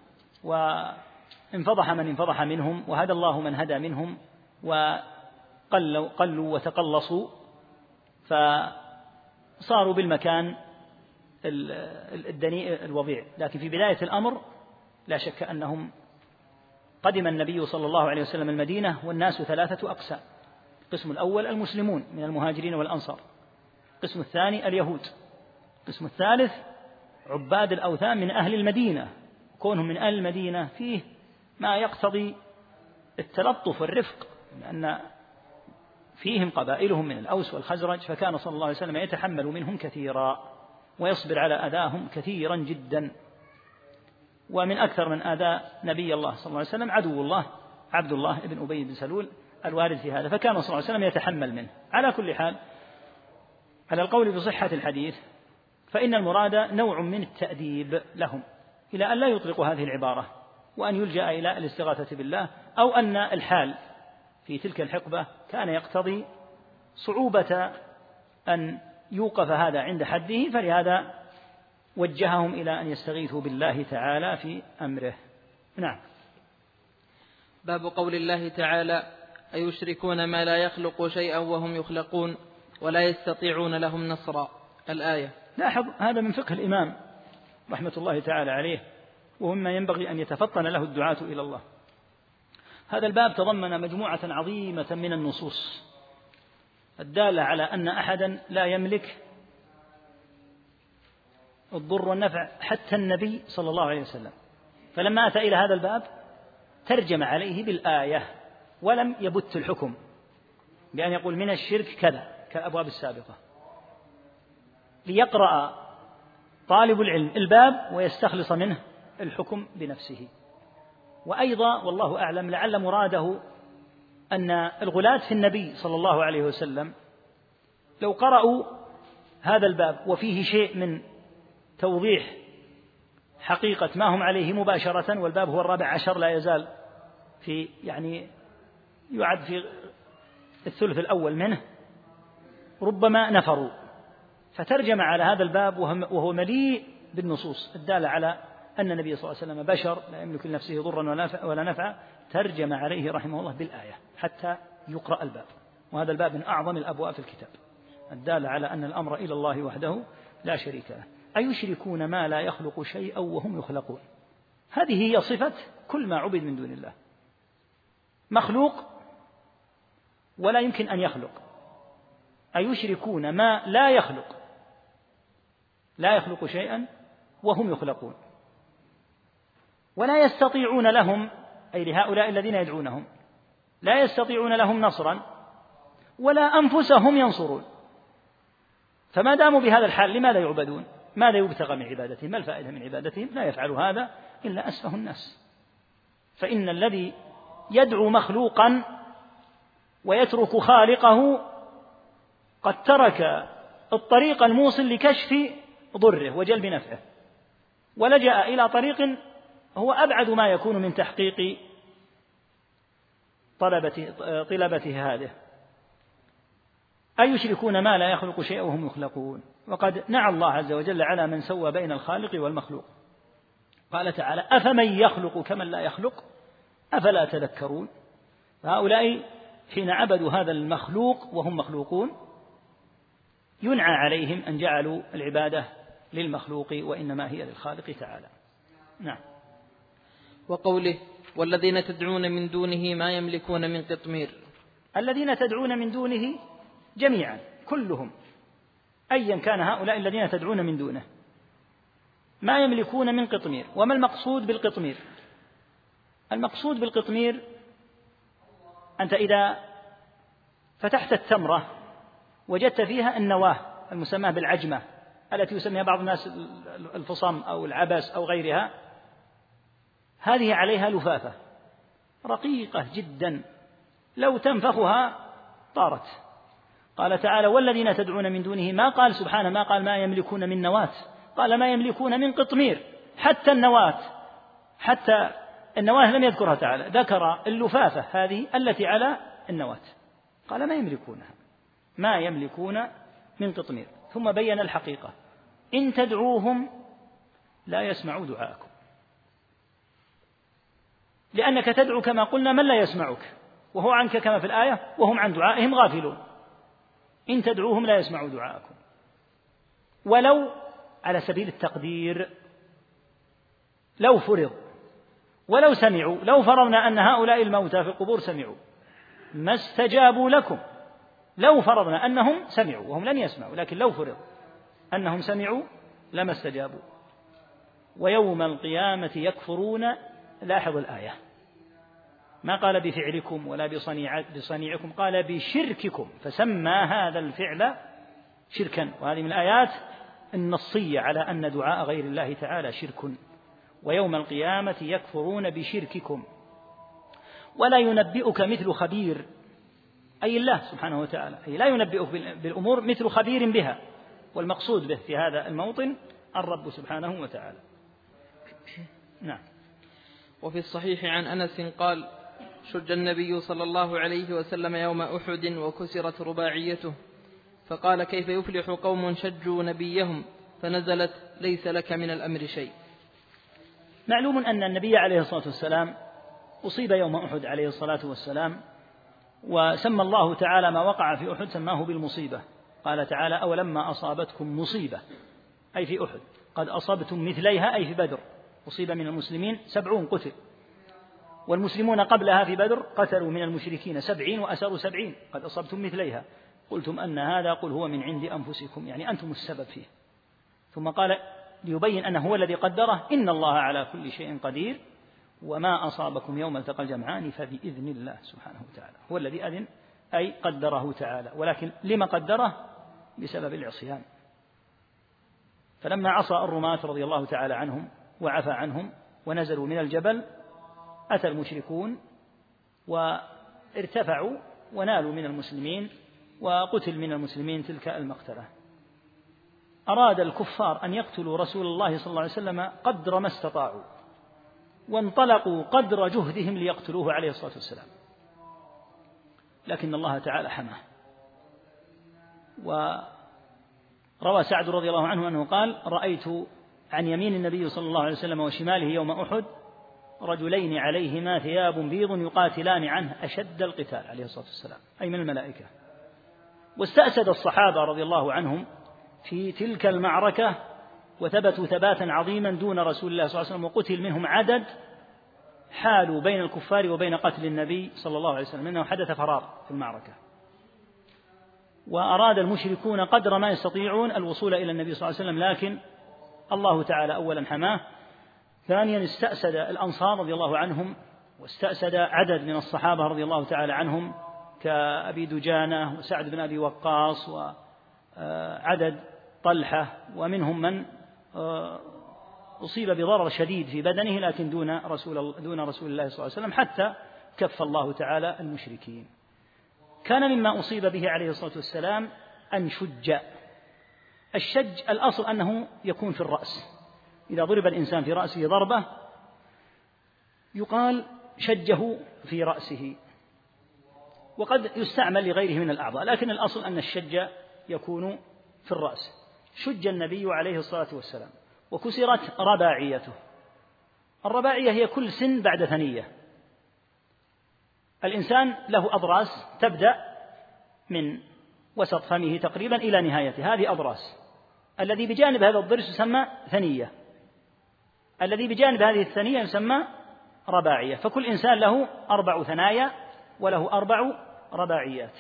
وانفضح من انفضح منهم، وهدى الله من هدى منهم، وقلوا وتقلصوا، فصاروا بالمكان الدنيء الوضيع. لكن في بداية الأمر لا شك أنهم قدم النبي صلى الله عليه وسلم المدينة والناس 3 أقسام: القسم الأول المسلمون من المهاجرين والأنصار، القسم الثاني اليهود، القسم الثالث عباد الأوثان من أهل المدينة. كونهم من أهل المدينة فيه ما يقتضي التلطف والرفق، لأن فيهم قبائلهم من الأوس والخزرج، فكان صلى الله عليه وسلم يتحمل منهم كثيرا ويصبر على أذاهم كثيرا جدا. ومن أكثر من آذى نبي الله صلى الله عليه وسلم عدو الله عبد الله بن أبي بن سلول الوارد في هذا، فكان صلى الله عليه وسلم يتحمل منه. على كل حال، على القول بصحة الحديث، فإن المراد نوع من التأديب لهم إلى أن لا يطلقوا هذه العبارة، وأن يلجأ إلى الاستغاثة بالله، أو أن الحال في تلك الحقبة كان يقتضي صعوبة أن يوقف هذا عند حده، فلهذا وجههم إلى أن يستغيثوا بالله تعالى في أمره. نعم. باب قول الله تعالى: أيشركون ما لا يخلق شيئا وهم يخلقون ولا يستطيعون لهم نصرا. الآية. لاحظ، هذا من فقه الإمام رحمة الله تعالى عليه، ومما ينبغي أن يتفطن له الدعاة إلى الله. هذا الباب تضمن مجموعة عظيمة من النصوص الدالة على أن أحدا لا يملك الضر والنفع حتى النبي صلى الله عليه وسلم. فلما أتى إلى هذا الباب ترجم عليه بالآية، ولم يبت الحكم بأن يقول من الشرك كذا كالأبواب السابقة، ليقرأ طالب العلم الباب ويستخلص منه الحكم بنفسه. وأيضا والله أعلم لعل مراده أن الغلاة في النبي صلى الله عليه وسلم لو قرأوا هذا الباب وفيه شيء من توضيح حقيقة ما هم عليه مباشرة، والباب هو 14 لا يزال في يعد في الثلث الأول منه، ربما نفروا. فترجم على هذا الباب وهو مليء بالنصوص الدالة على أن النبي صلى الله عليه وسلم بشر لا يملك لنفسه ضرا ولا نفعا، ترجم عليه رحمه الله بالآية حتى يقرأ الباب. وهذا الباب من أعظم الأبواب في الكتاب الدالة على أن الأمر إلى الله وحده لا شريك له. أيشركون ما لا يخلق شيئا وهم يخلقون. هذه هي صفة كل ما عبد من دون الله، مخلوق ولا يمكن أن يخلق. أيشركون ما لا يخلق شيئا وهم يخلقون، ولا يستطيعون لهم، أي لهؤلاء الذين يدعونهم، لا يستطيعون لهم نصرا ولا أنفسهم ينصرون. فما داموا بهذا الحال لماذا يعبدون؟ ماذا يبتغى من عبادتهم؟ ما الفائدة من عبادتهم؟ لا يفعل هذا إلا أسفه الناس. فإن الذي يدعو مخلوقا ويترك خالقه قد ترك الطريق الموصل لكشف ضره وجلب نفعه، ولجأ إلى طريق هو أبعد ما يكون من تحقيق طلبته هذه. أيشركون ما لا يخلق شيئا وهم يخلقون. وقد نعى الله عز وجل على من سوى بين الخالق والمخلوق، قال تعالى: أفمن يخلق كمن لا يخلق أفلا تذكرون. فهؤلاء حين عبدوا هذا المخلوق وهم مخلوقون ينعى عليهم أن جعلوا العبادة للمخلوق وإنما هي للخالق تعالى. نعم. وقوله: والذين تدعون من دونه ما يملكون من قطمير. الذين تدعون من دونه جميعا كلهم، أيا كان هؤلاء الذين تدعون من دونه، ما يملكون من قطمير. وما المقصود بالقطمير؟ المقصود بالقطمير أنت إذا فتحت التمرة وجدت فيها النواة المسمى بالعجمة التي يسميها بعض الناس الفصم أو العبس أو غيرها، هذه عليها لفافة رقيقة جدا لو تنفخها طارت. قال تعالى: والذين تدعون من دونه، ما قال سبحانه ما قال ما يملكون من نواة، قال ما يملكون من قطمير. حتى النواة لم يذكرها تعالى، ذكر اللفافة هذه التي على النواة، قال ما يملكونها، ما يملكون من قطمير. ثم بين الحقيقة: إن تدعوهم لا يسمعوا دعاءكم، لأنك تدعو كما قلنا من لا يسمعك، وهو عنك كما في الآية: وهم عن دعائهم غافلون. إن تدعوهم لا يسمعوا دعاءكم. ولو على سبيل التقدير لو فرض ولو سمعوا، لو فرضنا أن هؤلاء الموتى في القبور سمعوا ما استجابوا لكم، لو فرضنا أنهم سمعوا وهم لن يسمعوا، لكن لو فرض أنهم سمعوا لما استجابوا. ويوم القيامة يكفرون، لاحظ الآية، ما قال بفعلكم ولا بصنيعكم، قال بشرككم، فسمى هذا الفعل شركا. وهذه من الآيات النصية على أن دعاء غير الله تعالى شرك. ويوم القيامة يكفرون بشرككم ولا ينبئك مثل خبير، أي الله سبحانه وتعالى، أي لا ينبئك بالأمور مثل خبير بها، والمقصود به في هذا الموطن الرب سبحانه وتعالى. نعم. وفي الصحيح عن أنس قال: شج النبي صلى الله عليه وسلم يوم أحد وكسرت رباعيته، فقال: كيف يفلح قوم شجوا نبيهم؟ فنزلت: ليس لك من الأمر شيء. معلوم أن النبي عليه الصلاة والسلام أصيب يوم أحد عليه الصلاة والسلام، وسمى الله تعالى ما وقع في أحد سماه بالمصيبة. قال تعالى: أولما أصابتكم مصيبة، أي في أحد، قد أصبتم مثليها، أي في بدر، أصيب من المسلمين 70 قتل، والمسلمون قبلها في بدر قتلوا من المشركين 70 وأسروا 70، قد أصبتم مثليها، قلتم أن هذا، قل هو من عند أنفسكم، يعني أنتم السبب فيه. ثم قال ليبين أنه هو الذي قدره: إن الله على كل شيء قدير، وما أصابكم يوم التقى الجمعان فبإذن الله سبحانه وتعالى، هو الذي أذن، أي قدره تعالى. ولكن لما قدره؟ بسبب العصيان. فلما عصى الرماة رضي الله تعالى عنهم وعفى عنهم ونزلوا من الجبل، أتى المشركون وارتفعوا ونالوا من المسلمين، وقتل من المسلمين تلك المقتلة. أراد الكفار أن يقتلوا رسول الله صلى الله عليه وسلم قدر ما استطاعوا، وانطلقوا قدر جهدهم ليقتلوه عليه الصلاة والسلام، لكن الله تعالى حماه. وروى سعد رضي الله عنه أنه قال: رأيت عن يمين النبي صلى الله عليه وسلم وشماله يوم أحد رجلين عليهما ثياب بيض يقاتلان عنه أشد القتال عليه الصلاة والسلام، أي من الملائكة. واستأسد الصحابة رضي الله عنهم في تلك المعركة وثبتوا ثباتا عظيما دون رسول الله صلى الله عليه وسلم، وقتل منهم عدد حالوا بين الكفار وبين قتل النبي صلى الله عليه وسلم، إنه حدث فرار في المعركة. وأراد المشركون قدر ما يستطيعون الوصول إلى النبي صلى الله عليه وسلم، لكن الله تعالى أولا حماه، ثانيا استأسد الأنصار رضي الله عنهم، واستأسد عدد من الصحابة رضي الله تعالى عنهم كأبي دجانة وسعد بن أبي وقاص وعدد طلحة، ومنهم من أصيب بضرر شديد في بدنه لكن دون رسول الله صلى الله عليه وسلم، حتى كف الله تعالى المشركين. كان مما أصيب به عليه الصلاة والسلام أن شج. الشج الأصل أنه يكون في الرأس، إذا ضرب الإنسان في رأسه ضربة يقال شجه في رأسه، وقد يستعمل لغيره من الأعضاء، لكن الأصل أن الشج يكون في الرأس. شج النبي عليه الصلاة والسلام وكسرت رباعيته. الرباعية هي كل سن بعد ثنية. الإنسان له أضراس تبدأ من وسط فمه تقريبا إلى نهايته، هذه أضراس. الذي بجانب هذا الضرس يسمى ثنية، الذي بجانب هذه الثنية يسمى رباعية، فكل إنسان له 4 ثنايا وله 4 رباعيات.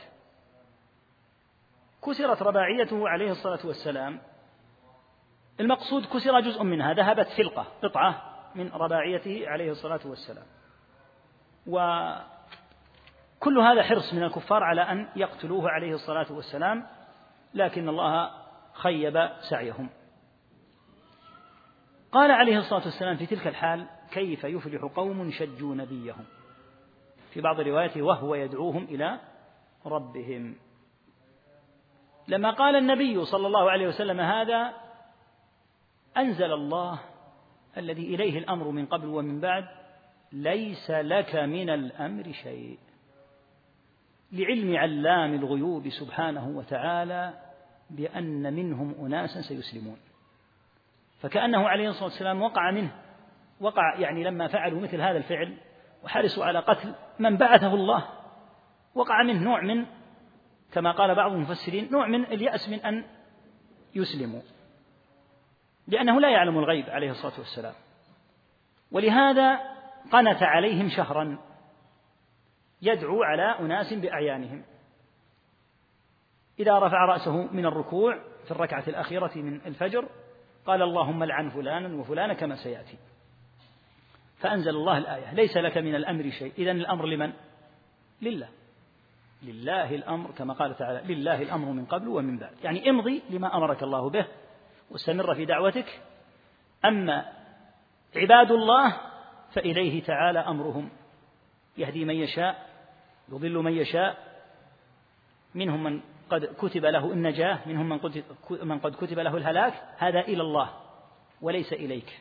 كسرت رباعيته عليه الصلاة والسلام، المقصود كسر جزء منها، ذهبت فلقة قطعة من رباعيته عليه الصلاة والسلام. وكل هذا حرص من الكفار على أن يقتلوه عليه الصلاة والسلام، لكن الله خيب سعيهم. قال عليه الصلاة والسلام في تلك الحال: كيف يفلح قوم شجوا نبيهم؟ في بعض رواياته: وهو يدعوهم إلى ربهم. لما قال النبي صلى الله عليه وسلم هذا أنزل الله الذي إليه الأمر من قبل ومن بعد: ليس لك من الأمر شيء، لعلم علام الغيوب سبحانه وتعالى بأن منهم أناسا سيسلمون. فكأنه عليه الصلاة والسلام وقع يعني لما فعلوا مثل هذا الفعل وحرصوا على قتل من بعثه الله، وقع منه نوع من، كما قال بعض المفسرين، نوع من اليأس من أن يسلموا، لأنه لا يعلم الغيب عليه الصلاة والسلام. ولهذا قنت عليهم شهرا يدعو على أناس بأعيانهم. إذا رفع رأسه من الركوع في الركعة الأخيرة من الفجر قال: اللهم لعن فلانا وفلانا كما سيأتي. فأنزل الله الآية: ليس لك من الأمر شيء. إذن الأمر لمن؟ لله. لله الأمر، كما قال تعالى: لله الأمر من قبل ومن بعد، يعني امضي لما أمرك الله به واستمر في دعوتك. أما عباد الله فإليه تعالى أمرهم، يهدي من يشاء يضل من يشاء، منهم من قد كتب له النجاة، منهم من قد كتب له الهلاك، هذا إلى الله وليس إليك.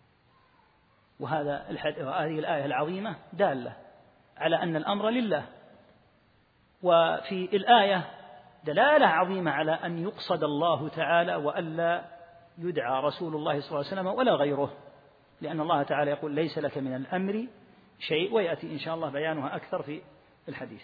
وهذه الآية العظيمة دالة على أن الأمر لله. وفي الآية دلالة عظيمة على أن يقصد الله تعالى وألا يدعى رسول الله صلى الله عليه وسلم ولا غيره، لأن الله تعالى يقول: ليس لك من الأمر شيء، ويأتي إن شاء الله بيانها أكثر في الحديث.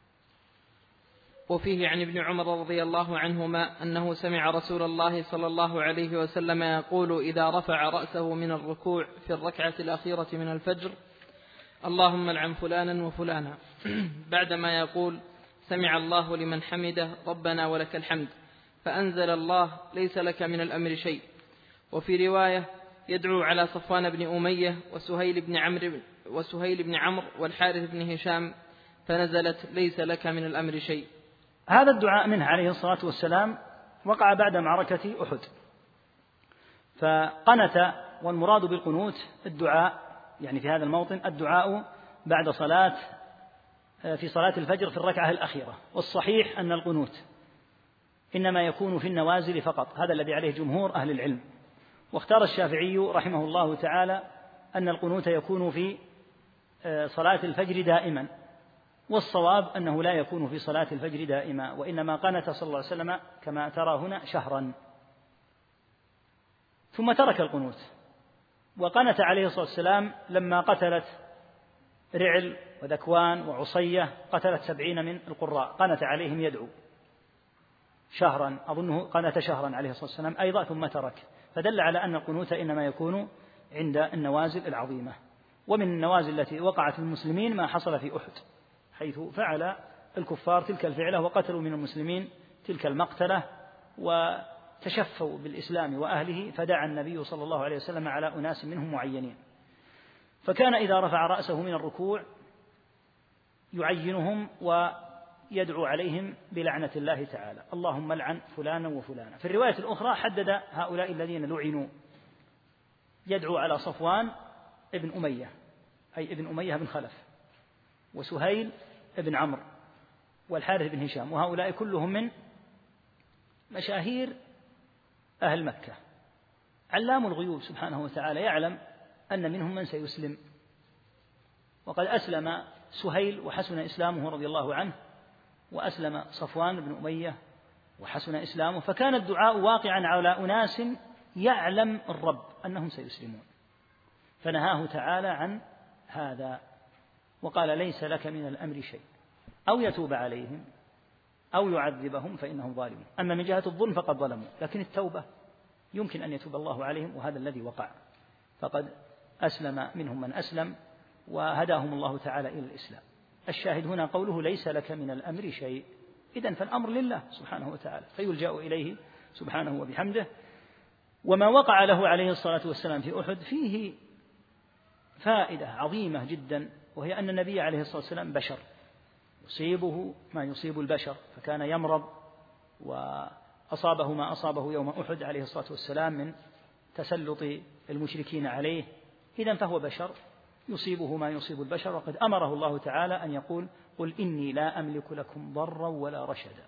وفيه عن ابن عمر رضي الله عنهما أنه سمع رسول الله صلى الله عليه وسلم يقول إذا رفع رأسه من الركوع في الركعة الأخيرة من الفجر: اللهم لعن فلانا وفلانا، بعدما يقول: سمع الله لمن حمده ربنا ولك الحمد، فأنزل الله: ليس لك من الأمر شيء. وفي رواية: يدعو على صفوان بن أمية وسهيل بن عمرو والحارث بن هشام، فنزلت: ليس لك من الأمر شيء. هذا الدعاء منه عليه الصلاة والسلام وقع بعد معركة أحد، فقنت. والمراد بالقنوت الدعاء، يعني في هذا الموطن الدعاء بعد في صلاة الفجر في الركعة الأخيرة. والصحيح أن القنوت إنما يكون في النوازل فقط، هذا الذي عليه جمهور أهل العلم. واختار الشافعي رحمه الله تعالى أن القنوت يكون في صلاة الفجر دائما، والصواب أنه لا يكون في صلاة الفجر دائما، وإنما قنت صلى الله عليه وسلم كما ترى هنا شهرا، ثم ترك القنوت. وقنت عليه الصلاة والسلام لما قتلت رعل وذكوان وعصية، قتلت 70 من القراء، قنت عليهم يدعو شهرا، أظنه قنت شهرا عليه الصلاة والسلام أيضا ثم ترك. فدل على أن القنوت إنما يكون عند النوازل العظيمة. ومن النوازل التي وقعت المسلمين ما حصل في أحد، حيث فعل الكفار تلك الفعلة وقتلوا من المسلمين تلك المقتلة، وتشفوا بالإسلام وأهله، فدعا النبي صلى الله عليه وسلم على أناس منهم معينين، فكان إذا رفع رأسه من الركوع يعينهم ويدعو عليهم بلعنة الله تعالى، اللهم لعن فلانا وفلانا. في الرواية الأخرى حدد هؤلاء الذين لعنوا، يدعو على صفوان ابن أمية، أي ابن أمية بن خلف، وسهيل ابن عمرو، والحارث بن هشام، وهؤلاء كلهم من مشاهير أهل مكة. علام الغيوب سبحانه وتعالى يعلم أن منهم من سيسلم، وقد أسلم سهيل وحسن إسلامه رضي الله عنه، وأسلم صفوان بن أمية وحسن إسلامه، فكان الدعاء واقعا على أناس يعلم الرب أنهم سيسلمون، فنهاه تعالى عن هذا وقال ليس لك من الأمر شيء، أو يتوب عليهم أو يعذبهم فإنهم ظالمون. أما من جهة الظلم فقد ظلموا، لكن التوبة يمكن أن يتوب الله عليهم، وهذا الذي وقع، فقد أسلم منهم من أسلم وهداهم الله تعالى إلى الإسلام. الشاهد هنا قوله ليس لك من الأمر شيء، إذن فالأمر لله سبحانه وتعالى، فيلجأ إليه سبحانه وبحمده. وما وقع له عليه الصلاة والسلام في أحد فيه فائدة عظيمة جدا، وهي أن النبي عليه الصلاة والسلام بشر يصيبه ما يصيب البشر، فكان يمرض وأصابه ما أصابه يوم أحد عليه الصلاة والسلام من تسلط المشركين عليه، إذن فهو بشر يصيبه ما يصيب البشر، وقد أمره الله تعالى أن يقول قل إني لا أملك لكم ضرا ولا رشدا.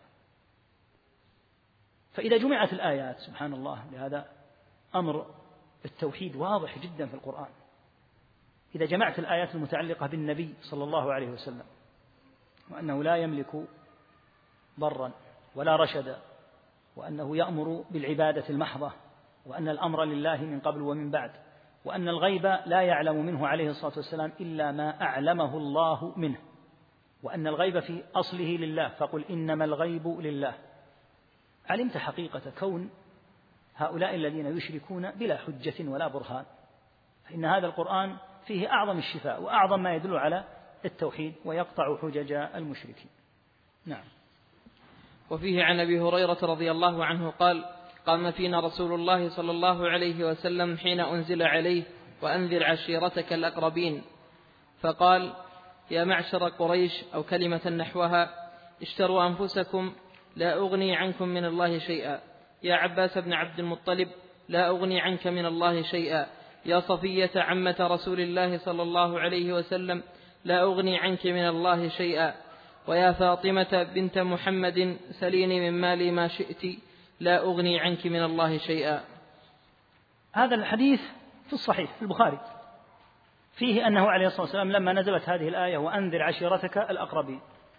فإذا جمعت الآيات سبحان الله، لهذا أمر التوحيد واضح جدا في القرآن، إذا جمعت الآيات المتعلقة بالنبي صلى الله عليه وسلم وأنه لا يملك ضرا ولا رشدا، وأنه يأمر بالعبادة المحضة، وأن الأمر لله من قبل ومن بعد، وأن الغيب لا يعلم منه عليه الصلاة والسلام إلا ما أعلمه الله منه، وأن الغيب في أصله لله، فقل إنما الغيب لله، علمت حقيقة كون هؤلاء الذين يشركون بلا حجة ولا برهان، فإن هذا القرآن فيه أعظم الشفاء وأعظم ما يدل على التوحيد ويقطع حجج المشركين. نعم. وفيه عن أبي هريرة رضي الله عنه قال قام فينا رسول الله صلى الله عليه وسلم حين أنزل عليه وأنذر عشيرتك الأقربين، فقال يا معشر قريش أو كلمة نحوها اشتروا أنفسكم لا أغني عنكم من الله شيئا، يا عباس بن عبد المطلب لا أغني عنك من الله شيئا، يا صفية عمة رسول الله صلى الله عليه وسلم لا أغني عنك من الله شيئا، ويا فاطمة بنت محمد سليني من مالي ما شئت لا أغني عنك من الله شيئا. هذا الحديث في الصحيح في البخاري، فيه أنه عليه الصلاة والسلام لما نزلت هذه الآية وأنذر عشيرتك الأقربين،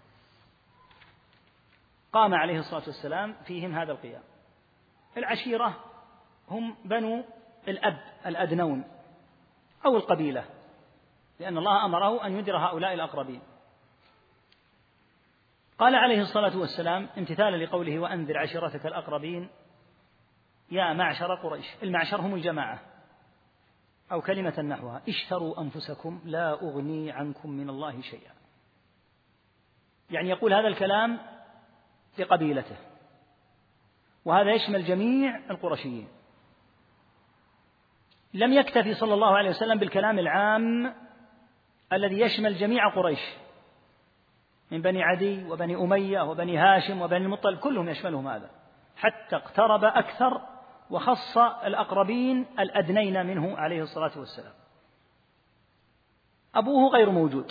قام عليه الصلاة والسلام فيهم هذا القيام. العشيرة هم بنو الأب الأدنون أو القبيلة، لأن الله أمره أن ينذر هؤلاء الأقربين. قال عليه الصلاة والسلام امتثالا لقوله وأنذر عشيرتك الأقربين يا معشر قريش، المعشر هم الجماعة، أو كلمة نحوها اشتروا أنفسكم لا أغني عنكم من الله شيئا، يعني يقول هذا الكلام لقبيلته، وهذا يشمل جميع القرشيين. لم يكتفي صلى الله عليه وسلم بالكلام العام الذي يشمل جميع قريش من بني عدي وبني أمية وبني هاشم وبني المطلب، كلهم يشملهم هذا، حتى اقترب أكثر وخص الأقربين الأدنين منه عليه الصلاة والسلام. أبوه غير موجود،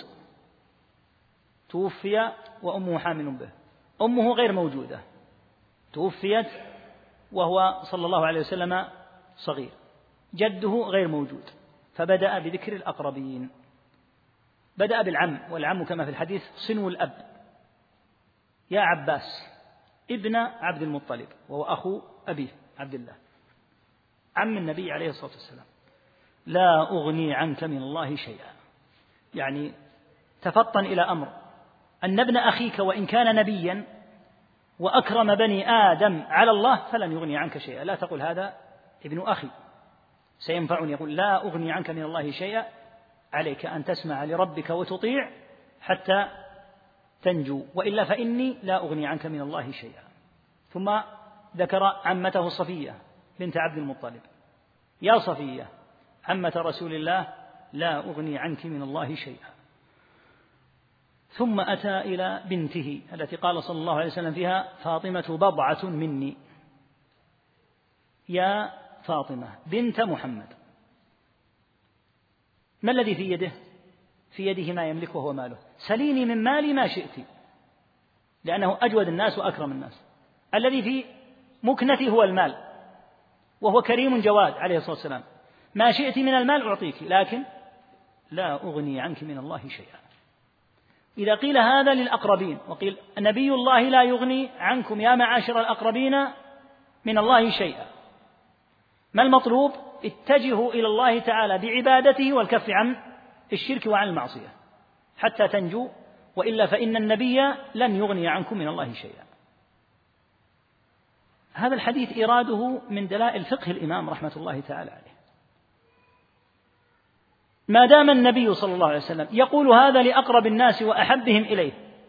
توفي وأمه حامل به، أمه غير موجودة، توفيت وهو صلى الله عليه وسلم صغير، جده غير موجود، فبدأ بذكر الأقربين، بدأ بالعم، والعم كما في الحديث صنو الأب، يا عباس ابن عبد المطلب وهو أخو أبيه عبد الله عم النبي عليه الصلاة والسلام، لا أغني عنك من الله شيئا، يعني تفطن إلى أمر أن ابن أخيك وإن كان نبيا وأكرم بني آدم على الله فلن يغني عنك شيئا، لا تقول هذا ابن أخي سينفعني، يقول لا أغني عنك من الله شيئا، عليك أن تسمع لربك وتطيع حتى تنجو، وإلا فإني لا أغني عنك من الله شيئا. ثم ذكر عمته صفية بنت عبد المطلب: يا صفية عمة رسول الله، لا أغني عنك من الله شيئا. ثم أتى إلى بنته التي قال صلى الله عليه وسلم فيها: فاطمة بضعة مني. يا فاطمة بنت محمد، ما الذي في يده؟ في يده ما يملكه وهو ماله. سليني من مالي ما شئت، لأنه أجود الناس وأكرم الناس. الذي في مكنتي هو المال، وهو كريم جواد عليه الصلاة والسلام. ما شئت من المال أعطيك، لكن لا أغني عنك من الله شيئا. إذا قيل هذا للأقربين، وقيل نبي الله لا يغني عنكم يا معاشر الأقربين من الله شيئا، ما المطلوب؟ اتجهوا إلى الله تعالى بعبادته والكف عن الشرك وعن المعصية حتى تنجوا، وإلا فإن النبي لن يغني عنكم من الله شيئا. هذا الحديث إراده من دلائل فقه الإمام رحمة الله تعالى عليه. ما دام النبي صلى الله عليه وسلم يقول هذا لأقرب الناس وأحبهم إليه،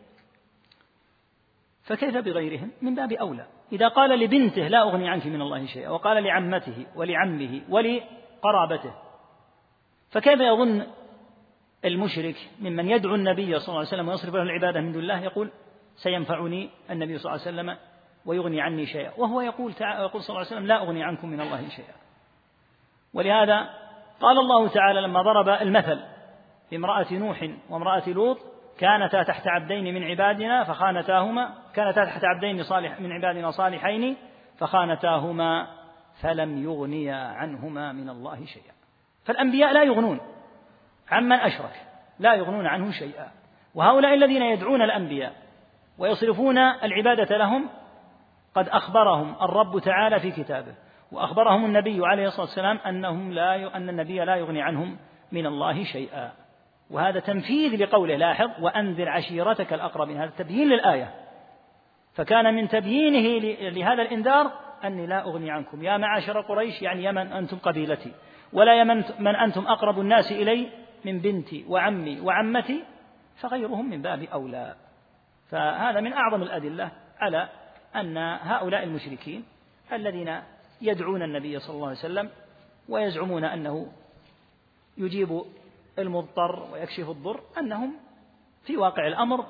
فكيف بغيرهم؟ من باب أولى. إذا قال لبنته لا أغني عنك من الله شيئا، وقال لعمته ولعمه ولقرابته، فكيف يظن المشرك ممن يدعو النبي صلى الله عليه وسلم ويصرف له العبادة من دون الله يقول سينفعني النبي صلى الله عليه وسلم ويغني عني شيئا، وهو يقول صلى الله عليه وسلم لا أغني عنكم من الله شيئا. ولهذا قال الله تعالى لما ضرب المثل بامرأة نوح وامرأة لوط: كانتا تحت عبدين من عبادنا فخانتاهما، كانتا تحت عبدين من عبادنا صالحين فخانتاهما فلم يغنيا عنهما من الله شيئا. فالأنبياء لا يغنون عمن أشرك، لا يغنون عنه شيئا. وهؤلاء الذين يدعون الأنبياء ويصرفون العبادة لهم قد أخبرهم الرب تعالى في كتابه، وأخبرهم النبي عليه الصلاة والسلام أن النبي لا يغني عنهم من الله شيئا. وهذا تنفيذ لقوله، لاحظ: وأنذر عشيرتك الأقربين. هذا تبيين للآية، فكان من تبيينه لهذا الإنذار أني لا أغني عنكم يا معاشر قريش، يعني يمن أنتم قبيلتي، ولا يمن من أنتم أقرب الناس إلي من بنتي وعمي وعمتي، فغيرهم من باب أولى. فهذا من أعظم الأدلة على أن هؤلاء المشركين الذين يدعون النبي صلى الله عليه وسلم ويزعمون أنه يجيب المضطر ويكشف الضر، أنهم في واقع الأمر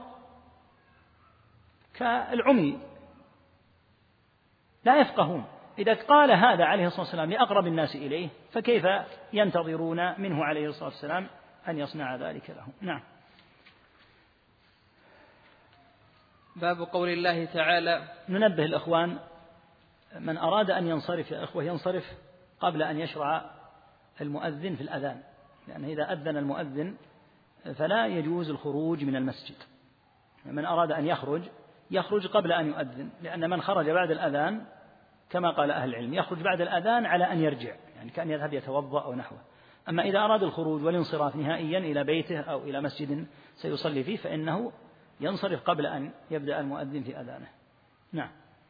كالعمي لا يفقهون. إذا قال هذا عليه الصلاة والسلام لأقرب الناس إليه، فكيف ينتظرون منه عليه الصلاة والسلام أن يصنع ذلك لهم؟ نعم. باب قول الله تعالى. ننبه الأخوان، من أراد أن ينصرف يا أخوة ينصرف قبل أن يشرع المؤذن في الأذان، لأن إذا أذن المؤذن فلا يجوز الخروج من المسجد. من أراد أن يخرج قبل أن يؤذن، لأن من خرج بعد الأذان كما قال أهل العلم يخرج بعد الأذان على أن يرجع، يعني كأن يذهب يتوضأ أو نحوه. أما إذا أراد الخروج والانصراف نهائيا إلى بيته أو إلى مسجد سيصلي فيه فإنه ينصرف قبل أن يبدأ المؤذن في أذانه. نعم.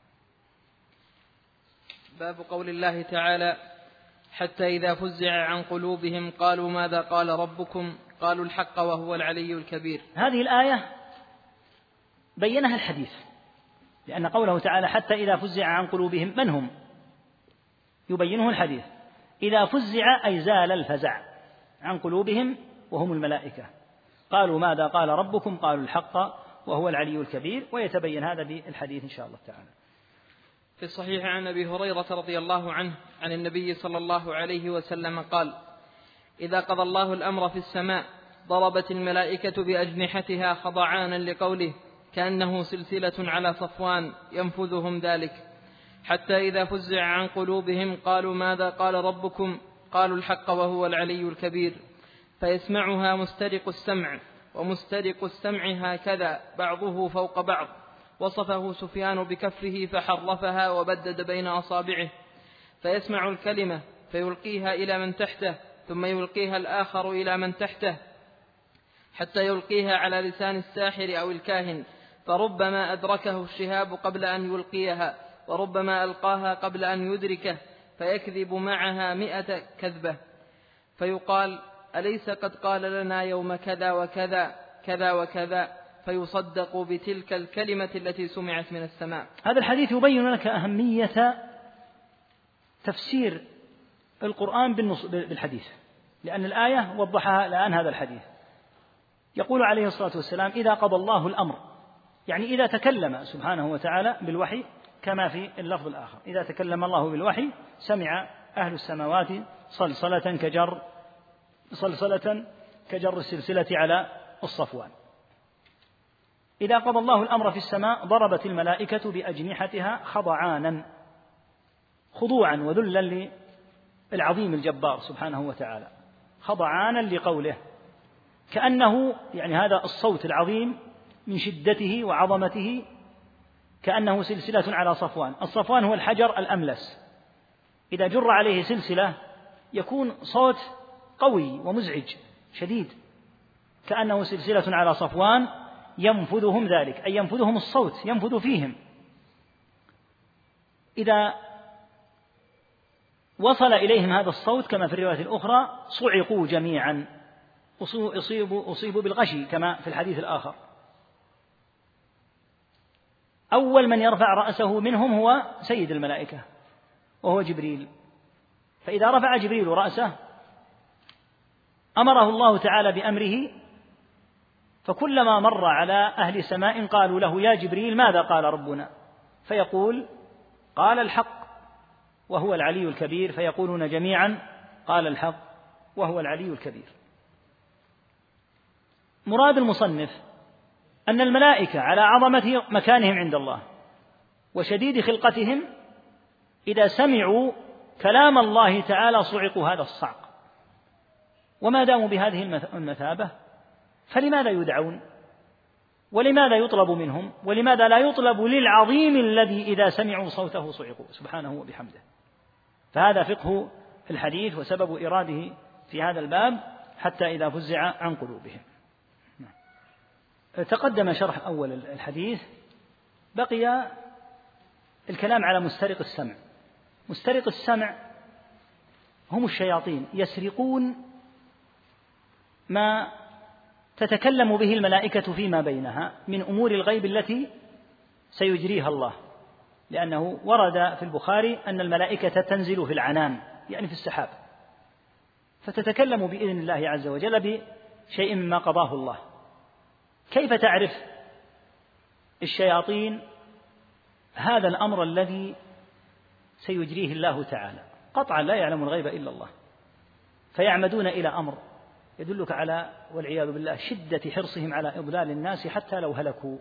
باب قول الله تعالى: حتى إذا فزع عن قلوبهم قالوا ماذا قال ربكم قالوا الحق وهو العلي الكبير. هذه الآية بينها الحديث، لأن قوله تعالى حتى إذا فزع عن قلوبهم من هم؟ يبينه الحديث. إذا فزع أي زال الفزع عن قلوبهم وهم الملائكة. قالوا ماذا قال ربكم قالوا الحق وهو العلي الكبير، ويتبين هذا بالحديث إن شاء الله تعالى. في الصحيح عن أبي هريرة رضي الله عنه عن النبي صلى الله عليه وسلم قال: إذا قضى الله الأمر في السماء ضربت الملائكة بأجنحتها خضعانا لقوله كأنه سلسلة على صفوان ينفذهم ذلك، حتى إذا فزع عن قلوبهم قالوا ماذا قال ربكم قالوا الحق وهو العلي الكبير، فيسمعها مسترق السمع، ومسترق السمع هكذا بعضه فوق بعض. وصفه سفيان بكفه فحرفها وبدد بين أصابعه، فيسمع الكلمة فيلقيها إلى من تحته، ثم يلقيها الآخر إلى من تحته، حتى يلقيها على لسان الساحر أو الكاهن، فربما أدركه الشهاب قبل أن يلقيها، وربما ألقاها قبل أن يدركه، فيكذب معها 100 كذبة، فيقال: أليس قد قال لنا يوم كذا وكذا كذا وكذا؟ فيصدق بتلك الكلمة التي سمعت من السماء. هذا الحديث يبين لك أهمية تفسير القرآن بالحديث، لأن الآية وضحها الآن هذا الحديث. يقول عليه الصلاة والسلام: إذا قضى الله الأمر، يعني إذا تكلم سبحانه وتعالى بالوحي، كما في اللفظ الآخر: إذا تكلم الله بالوحي سمع أهل السماوات صلصلة كجر السلسلة على الصفوان. إذا قضى الله الأمر في السماء ضربت الملائكة بأجنحتها خضوعا وذلا للعظيم الجبار سبحانه وتعالى، خضعانا لقوله، كأنه يعني هذا الصوت العظيم من شدته وعظمته كأنه سلسلة على صفوان. الصفوان هو الحجر الأملس، إذا جر عليه سلسلة يكون صوت قوي ومزعج شديد، كأنه سلسلة على صفوان ينفذهم ذلك، أي ينفذهم الصوت، ينفذ فيهم. إذا وصل إليهم هذا الصوت كما في الرواية الأخرى صعقوا جميعا، أصيبوا بالغشي كما في الحديث الآخر. أول من يرفع رأسه منهم هو سيد الملائكة وهو جبريل، فإذا رفع جبريل رأسه أمره الله تعالى بأمره، فكلما مر على أهل سماء قالوا له: يا جبريل ماذا قال ربنا؟ فيقول: قال الحق وهو العلي الكبير، فيقولون جميعا: قال الحق وهو العلي الكبير. مراد المصنف أن الملائكة على عظمة مكانهم عند الله وشديد خلقتهم إذا سمعوا كلام الله تعالى صعقوا هذا الصعق، وما داموا بهذه المثابة فلماذا يدعون؟ ولماذا يطلب منهم؟ ولماذا لا يطلب للعظيم الذي إذا سمعوا صوته صعقوا سبحانه وبحمده؟ فهذا فقه الحديث وسبب إراده في هذا الباب، حتى إذا فزع عن قلوبهم. تقدم شرح أول الحديث، بقي الكلام على مسترق السمع. مسترق السمع هم الشياطين، يسرقون ما تتكلم به الملائكة فيما بينها من أمور الغيب التي سيجريها الله، لأنه ورد في البخاري أن الملائكة تنزل في العنان، يعني في السحاب، فتتكلم بإذن الله عز وجل بشيء مما قضاه الله. كيف تعرف الشياطين هذا الأمر الذي سيجريه الله تعالى؟ قطعا لا يعلم الغيب إلا الله، فيعمدون إلى أمر يدلك على والعياذ بالله شدة حرصهم على إضلال الناس حتى لو هلكوا.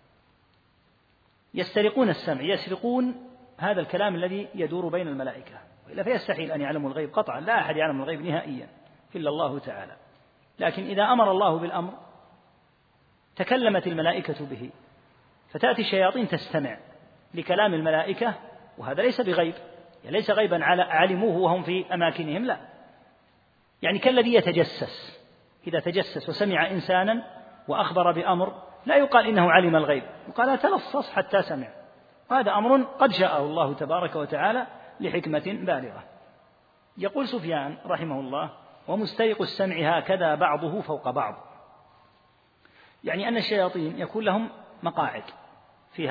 يسترقون السمع، يسرقون هذا الكلام الذي يدور بين الملائكة، وإلا فيستحيل أن يعلموا الغيب قطعا، لا أحد يعلم الغيب نهائيا إلا الله تعالى. لكن إذا أمر الله بالأمر تكلمت الملائكة به، فتأتي الشياطين تستمع لكلام الملائكة، وهذا ليس بغيب، يعني ليس غيبا علموه وهم في أماكنهم، لا، يعني كالذي يتجسس، إذا تجسس وسمع إنسانا وأخبر بأمر لا يقال إنه علم الغيب، يقال تلصص حتى سمع، وهذا أمر قد شاءه الله تبارك وتعالى لحكمة بالغة. يقول سفيان رحمه الله: ومستيق السمع هكذا بعضه فوق بعض، يعني أن الشياطين يكون لهم مقاعد في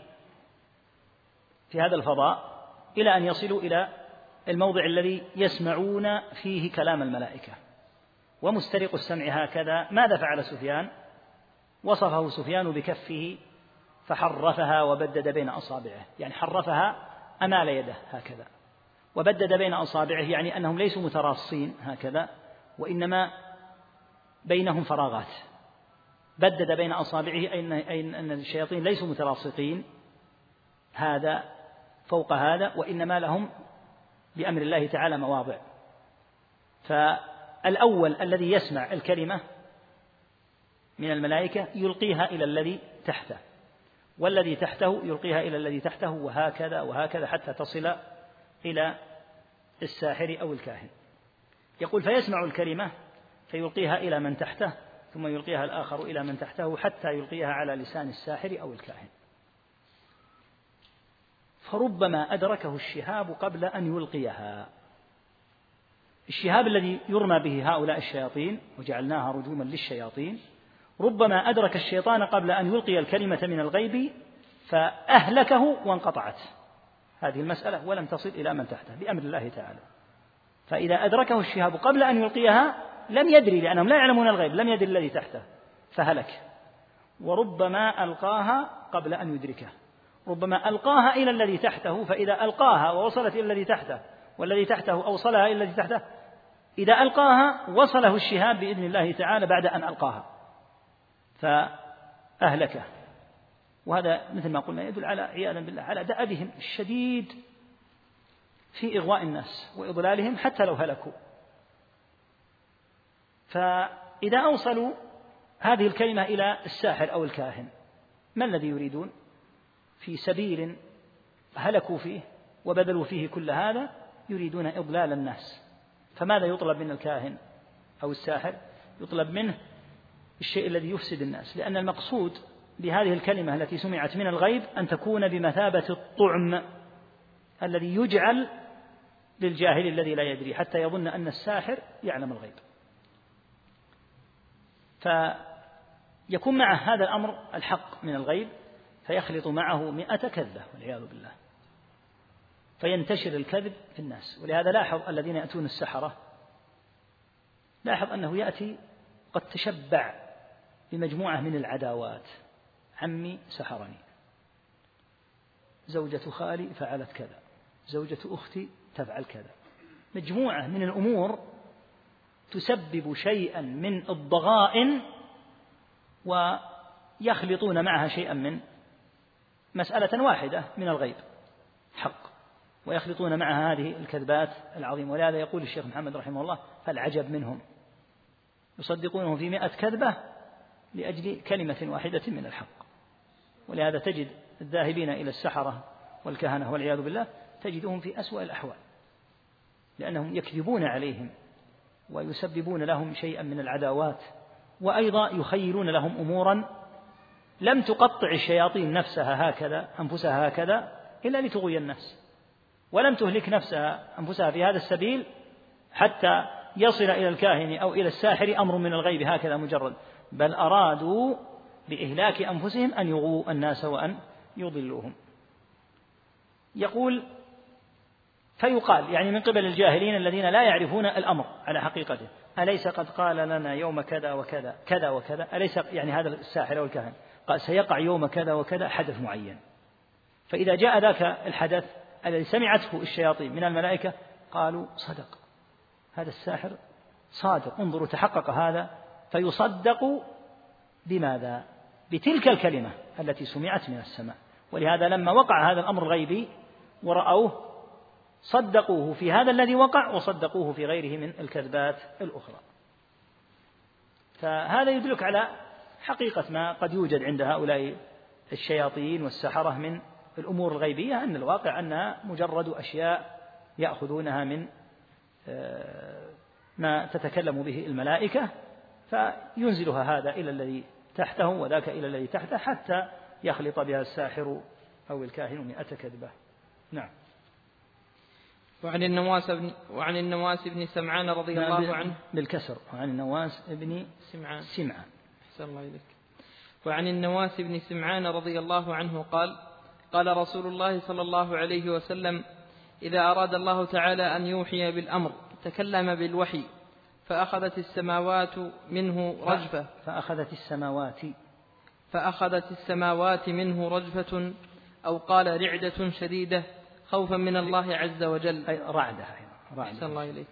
هذا الفضاء إلى أن يصلوا إلى الموضع الذي يسمعون فيه كلام الملائكة. ومسترق السمع هكذا، ماذا فعل سفيان؟ وصفه سفيان بكفه فحرفها وبدد بين أصابعه، يعني حرفها أمال يده هكذا، وبدد بين أصابعه، يعني أنهم ليسوا متراصين هكذا، وإنما بينهم فراغات. بدد بين أصابعه أي أن الشياطين ليسوا متلاصقين هذا فوق هذا، وإنما لهم بأمر الله تعالى مواضع. فالأول الذي يسمع الكلمة من الملائكة يلقيها إلى الذي تحته، والذي تحته يلقيها إلى الذي تحته، وهكذا وهكذا حتى تصل إلى الساحر أو الكاهن. يقول: فيسمع الكلمة فيلقيها إلى من تحته، ثم يلقيها الآخر إلى من تحته حتى يلقيها على لسان الساحر أو الكاهن، فربما أدركه الشهاب قبل أن يلقيها. الشهاب الذي يرمى به هؤلاء الشياطين، وجعلناها رجوما للشياطين، ربما أدرك الشيطان قبل أن يلقي الكلمة من الغيب فأهلكه وانقطعت هذه المسألة ولم تصل إلى من تحته بأمر الله تعالى. فإذا أدركه الشهاب قبل أن يلقيها لم يدري، لأنهم لا يعلمون الغيب، لم يدري الذي تحته فهلك. وربما ألقاها قبل أن يدركه، ربما ألقاها إلى الذي تحته، فإذا ألقاها ووصلت إلى الذي تحته والذي تحته أوصلها إلى الذي تحته، إذا ألقاها وصله الشهاب بإذن الله تعالى بعد أن ألقاها فأهلكه. وهذا مثل ما قلنا يدل على عياذا بالله على دأبهم الشديد في إغواء الناس وإضلالهم حتى لو هلكوا. فإذا أوصلوا هذه الكلمة إلى الساحر أو الكاهن، ما الذي يريدون؟ في سبيل هلكوا فيه وبذلوا فيه كل هذا يريدون إضلال الناس. فماذا يطلب من الكاهن أو الساحر؟ يطلب منه الشيء الذي يفسد الناس، لأن المقصود بهذه الكلمة التي سمعت من الغيب أن تكون بمثابة الطعم الذي يجعل للجاهل الذي لا يدري حتى يظن أن الساحر يعلم الغيب. فيكون معه هذا الأمر الحق من الغيب فيخلط معه 100 كذبة والعياذ بالله، فينتشر الكذب في الناس. ولهذا لاحظ الذين يأتون السحرة، لاحظ أنه يأتي قد تشبع بمجموعة من العداوات. عمي سحرني، زوجة خالي فعلت كذا، زوجة أختي تفعل كذا، مجموعة من الأمور تسبب شيئا من الضغائن ويخلطون معها شيئا من مسألة واحدة من الغيب حق، ويخلطون معها هذه الكذبات العظيمة. ولهذا يقول الشيخ محمد رحمه الله: فالعجب منهم يصدقونه في 100 كذبة لأجل كلمة واحدة من الحق. ولهذا تجد الذاهبين إلى السحرة والكهنة والعياذ بالله تجدهم في أسوأ الأحوال، لأنهم يكذبون عليهم ويسببون لهم شيئا من العداوات، وأيضا يخيلون لهم أمورا لم تقطع الشياطين نفسها هكذا أنفسها هكذا إلا لتغوي الناس، ولم تهلك أنفسها في هذا السبيل حتى يصل إلى الكاهن أو إلى الساحر أمر من الغيب هكذا مجرد، بل أرادوا بإهلاك أنفسهم أن يغووا الناس وأن يضلوهم. يقول: فيقال يعني من قبل الجاهلين الذين لا يعرفون الأمر على حقيقته: أليس قد قال لنا يوم كذا وكذا كذا وكذا؟ أليس يعني هذا الساحر أو الكاهن قال سيقع يوم كذا وكذا حدث معين؟ فإذا جاء ذاك الحدث الذي سمعته الشياطين من الملائكة قالوا صدق، هذا الساحر صادق، انظروا تحقق هذا، فيصدق بماذا؟ بتلك الكلمة التي سمعت من السماء. ولهذا لما وقع هذا الأمر الغيبي ورأوه صدقوه في هذا الذي وقع وصدقوه في غيره من الكذبات الأخرى. فهذا يدلك على حقيقة ما قد يوجد عند هؤلاء الشياطين والسحرة من الأمور الغيبية، أن الواقع أنها مجرد أشياء يأخذونها من ما تتكلم به الملائكة، فينزلها هذا إلى الذي تحته وذاك إلى الذي تحته حتى يخلط بها الساحر أو الكاهن 100 كذبة. نعم. وعن النواس بن سمعان رضي الله عنه بالكسر، وعن النواس بن سمعان. أحسن الله إليك. وعن النواس بن سمعان رضي الله عنه قال: قال رسول الله صلى الله عليه وسلم: إذا أراد الله تعالى أن يوحي بالأمر تكلم بالوحي فأخذت السماوات منه رجفة فأخذت السماوات منه رجفة، أو قال رعدة شديدة خوفا من الله عز وجل. أي رعدة. أحسن الله إليك.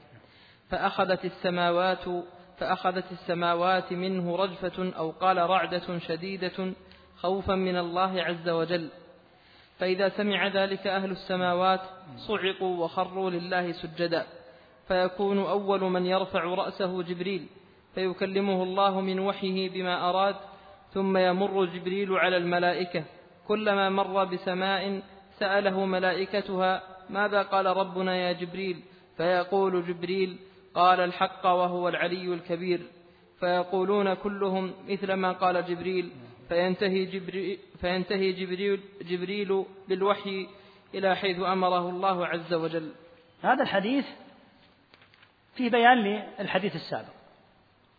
فأخذت السماوات منه رجفة، أو قال رعدة شديدة خوفا من الله عز وجل. فإذا سمع ذلك أهل السماوات صعقوا وخروا لله سجدا، فيكون أول من يرفع رأسه جبريل فيكلمه الله من وحيه بما أراد، ثم يمر جبريل على الملائكة، كلما مر بسماء سأله ملائكتها: ماذا قال ربنا يا جبريل؟ فيقول جبريل: قال الحق وهو العلي الكبير. فيقولون كلهم مثل ما قال جبريل، فينتهي جبريل بالوحي إلى حيث أمره الله عز وجل. هذا الحديث فيه بيان للحديث السابق،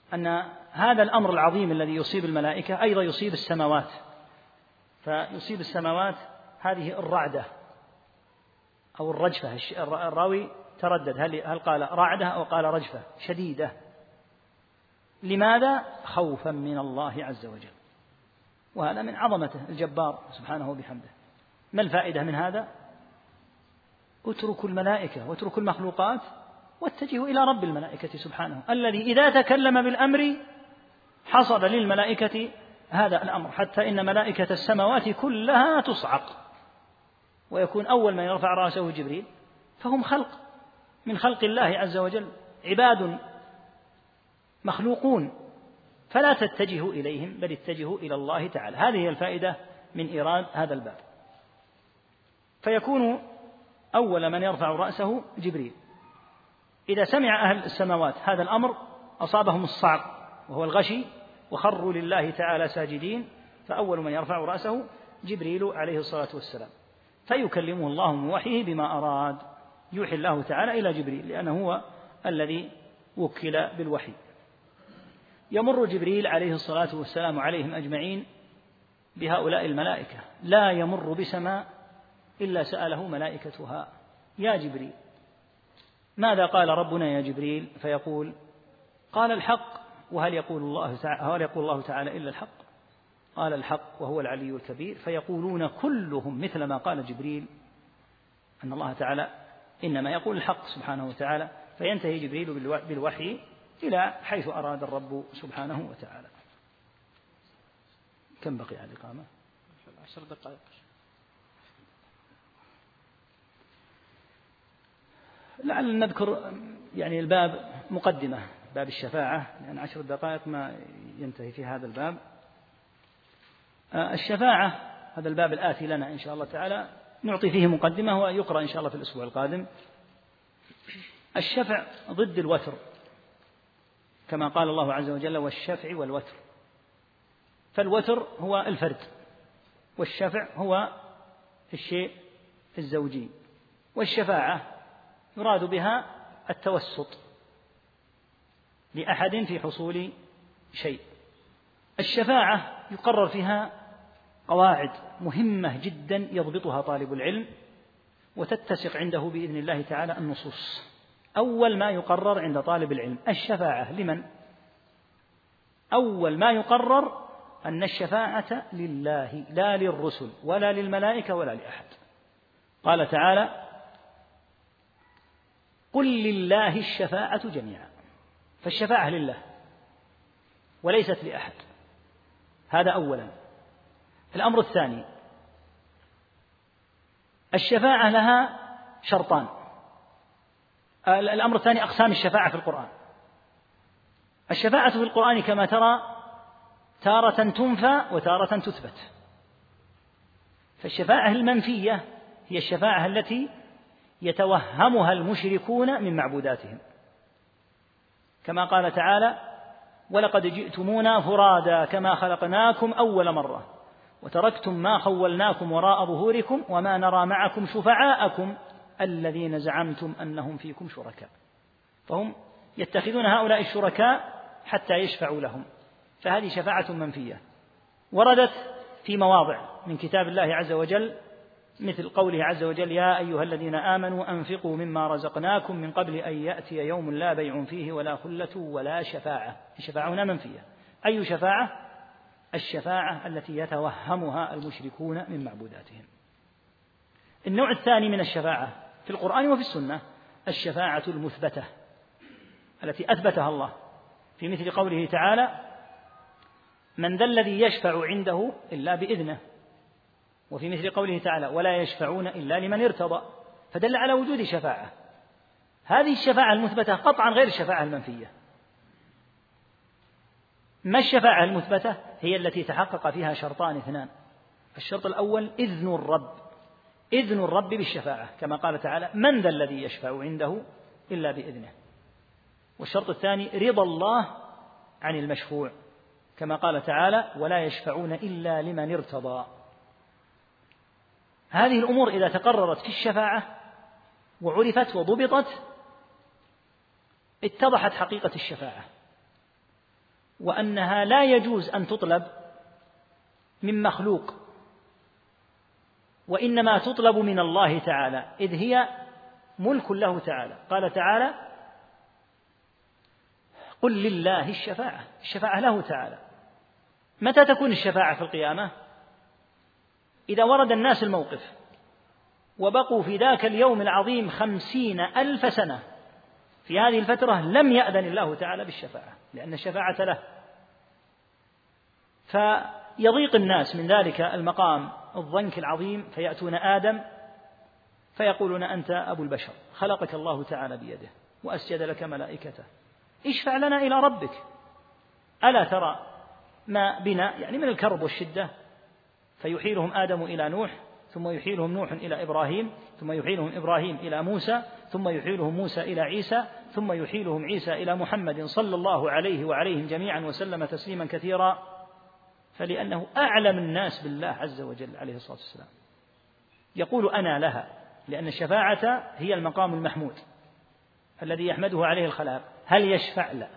أن هذا الأمر العظيم الذي يصيب الملائكة أيضا يصيب السماوات، فيصيب السماوات هذه الرعدة أو الرجفة. الراوي تردد هل قال رعدة أو قال رجفة شديدة. لماذا؟ خوفا من الله عز وجل، وهذا من عظمته الجبار سبحانه وبحمده. ما الفائدة من هذا؟ اتركوا الملائكة واتركوا المخلوقات واتجهوا إلى رب الملائكة سبحانه، الذي إذا تكلم بالأمر حصل للملائكة هذا الأمر، حتى إن ملائكة السماوات كلها تصعق، ويكون أول من يرفع رأسه جبريل، فهم خلق من خلق الله عز وجل، عباد مخلوقون، فلا تتجهوا إليهم بل اتجهوا إلى الله تعالى. هذه هي الفائدة من إيراد هذا الباب. فيكون أول من يرفع رأسه جبريل. إذا سمع أهل السماوات هذا الأمر أصابهم الصعق وهو الغشي، وخروا لله تعالى ساجدين، فأول من يرفع رأسه جبريل عليه الصلاة والسلام، فيكلمه الله من وحيه بما أراد. يوحي الله تعالى إلى جبريل لأنه هو الذي وكل بالوحي. يمر جبريل عليه الصلاة والسلام عليهم أجمعين بهؤلاء الملائكة، لا يمر بسماء إلا سأله ملائكتها: يا جبريل ماذا قال ربنا يا جبريل؟ فيقول: قال الحق. وهل يقول الله تعالى إلا الحق؟ قال الحق وهو العلي الكبير. فيقولون كلهم مثل ما قال جبريل، أن الله تعالى إنما يقول الحق سبحانه وتعالى. فينتهي جبريل بالوحي إلى حيث أراد الرب سبحانه وتعالى. كم بقي على الإقامة؟ 10 دقائق. لعل نذكر يعني الباب مقدمة، باب الشفاعة، لأن 10 دقائق ما ينتهي في هذا الباب. الشفاعة هذا الباب الآتي لنا إن شاء الله تعالى نعطي فيه مقدمة، ويقرأ إن شاء الله في الأسبوع القادم. الشفع ضد الوتر، كما قال الله عز وجل: والشفع والوتر. فالوتر هو الفرد، والشفع هو الشيء الزوجي، والشفاعة يراد بها التوسط لأحد في حصول شيء. الشفاعة يقرر فيها قواعد مهمة جدا يضبطها طالب العلم، وتتسق عنده بإذن الله تعالى النصوص. أول ما يقرر عند طالب العلم الشفاعة لمن؟ أول ما يقرر أن الشفاعة لله لا للرسل ولا للملائكة ولا لأحد. قال تعالى: قل لله الشفاعة جميعا. فالشفاعة لله وليست لأحد، هذا أولا. الأمر الثاني: الشفاعة لها شرطان. الأمر الثاني: أقسام الشفاعة في القرآن. الشفاعة في القرآن كما ترى تارة تنفى وتارة تثبت. فالشفاعة المنفية هي الشفاعة التي يتوهمها المشركون من معبوداتهم، كما قال تعالى: ولقد جئتمونا فرادا كما خلقناكم أول مرة وتركتم ما خولناكم وراء ظهوركم وما نرى معكم شفعاءكم الذين زعمتم أنهم فيكم شركاء. فهم يتخذون هؤلاء الشركاء حتى يشفعوا لهم، فهذه شفاعة منفية وردت في مواضع من كتاب الله عز وجل، مثل قوله عز وجل: يا أيها الذين آمنوا أنفقوا مما رزقناكم من قبل أن يأتي يوم لا بيع فيه ولا خلة ولا شفاعة. الشفاعة هنا منفية. أي شفاعة؟ الشفاعة التي يتوهمها المشركون من معبوداتهم. النوع الثاني من الشفاعة في القرآن وفي السنة الشفاعة المثبتة التي أثبتها الله، في مثل قوله تعالى: من ذا الذي يشفع عنده إلا بإذنه، وفي مثل قوله تعالى: ولا يشفعون إلا لمن ارتضى، فدل على وجود شفاعة. هذه الشفاعة المثبتة قطعا غير الشفاعة المنفية. ما الشفاعة المثبتة؟ هي التي تحقق فيها شرطان اثنان. الشرط الأول إذن الرب، إذن الرب بالشفاعة، كما قال تعالى: من ذا الذي يشفع عنده إلا بإذنه. والشرط الثاني رضا الله عن المشفوع، كما قال تعالى: ولا يشفعون إلا لمن ارتضى. هذه الأمور إذا تقررت في الشفاعة وعرفت وضبطت اتضحت حقيقة الشفاعة. وأنها لا يجوز أن تطلب من مخلوق، وإنما تطلب من الله تعالى، إذ هي ملك له تعالى. قال تعالى: قل لله الشفاعة، الشفاعة له تعالى. متى تكون الشفاعة في القيامة؟ إذا ورد الناس الموقف وبقوا في ذاك اليوم العظيم 50,000 سنة، في هذه الفترة لم يأذن الله تعالى بالشفاعة، لأن الشفاعة له. فيضيق الناس من ذلك المقام الضنك العظيم، فيأتون آدم فيقولون: أنت أبو البشر، خلقك الله تعالى بيده وأسجد لك ملائكته، اشفع لنا إلى ربك، ألا ترى ما بنا يعني من الكرب والشدة؟ فيحيلهم آدم إلى نوح، ثم يحيلهم نوح إلى إبراهيم، ثم يحيلهم إبراهيم إلى موسى، ثم يحيلهم موسى إلى عيسى، ثم يحيلهم عيسى إلى محمد صلى الله عليه وعليهم جميعا وسلم تسليما كثيرا. فلأنه أعلم الناس بالله عز وجل عليه الصلاة والسلام يقول: أنا لها، لأن الشفاعة هي المقام المحمود الذي يحمده عليه الخلائق. هل يشفع؟ لا،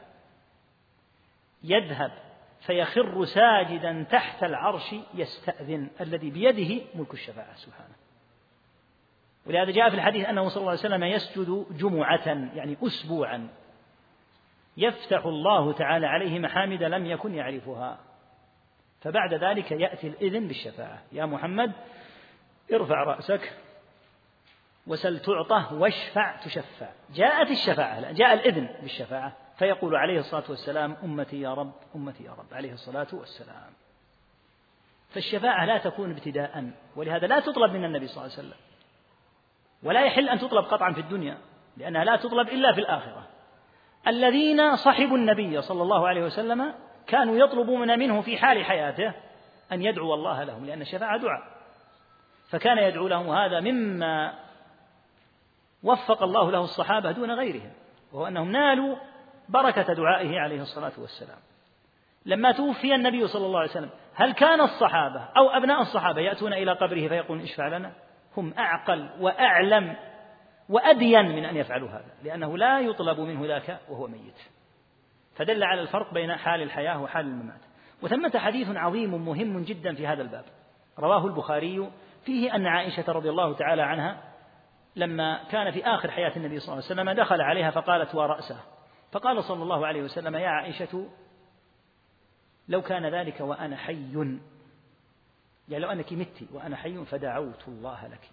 يذهب فيخر ساجدا تحت العرش يستأذن الذي بيده ملك الشفاعة سبحانه. ولهذا جاء في الحديث أنه صلى الله عليه وسلم يسجد جمعة، يعني أسبوعا، يفتح الله تعالى عليه محامد لم يكن يعرفها، فبعد ذلك يأتي الإذن بالشفاعة: يا محمد ارفع رأسك وسل تعطه واشفع تشفع. جاءت الشفاعة، لا جاء الإذن بالشفاعة، فيقول عليه الصلاة والسلام: أمتي يا رب، أمتي يا رب، عليه الصلاة والسلام. فالشفاعة لا تكون ابتداء، ولهذا لا تطلب من النبي صلى الله عليه وسلم، ولا يحل أن تطلب قطعا في الدنيا، لأنها لا تطلب إلا في الآخرة. الذين صحبوا النبي صلى الله عليه وسلم كانوا يطلبون منه في حال حياته أن يدعو الله لهم، لأن الشفاعة دعاء، فكان يدعو لهم. هذا مما وفق الله له الصحابة دون غيرهم، وهو أنهم نالوا بركة دعائه عليه الصلاة والسلام. لما توفي النبي صلى الله عليه وسلم، هل كان الصحابة أو أبناء الصحابة يأتون إلى قبره فيقولون: اشفع لنا؟ هم أعقل وأعلم وأدين من أن يفعلوا هذا، لأنه لا يطلب منه ذاك وهو ميت. فدل على الفرق بين حال الحياة وحال الممات. وثمة حديث عظيم مهم جدا في هذا الباب، رواه البخاري، فيه أن عائشة رضي الله تعالى عنها لما كان في آخر حياة النبي صلى الله عليه وسلم دخل عليها فقالت: ورأسه، فقال صلى الله عليه وسلم: يا عائشة لو كان ذلك وأنا حي، يعني لو أنك مت وأنا حي فدعوت الله لك.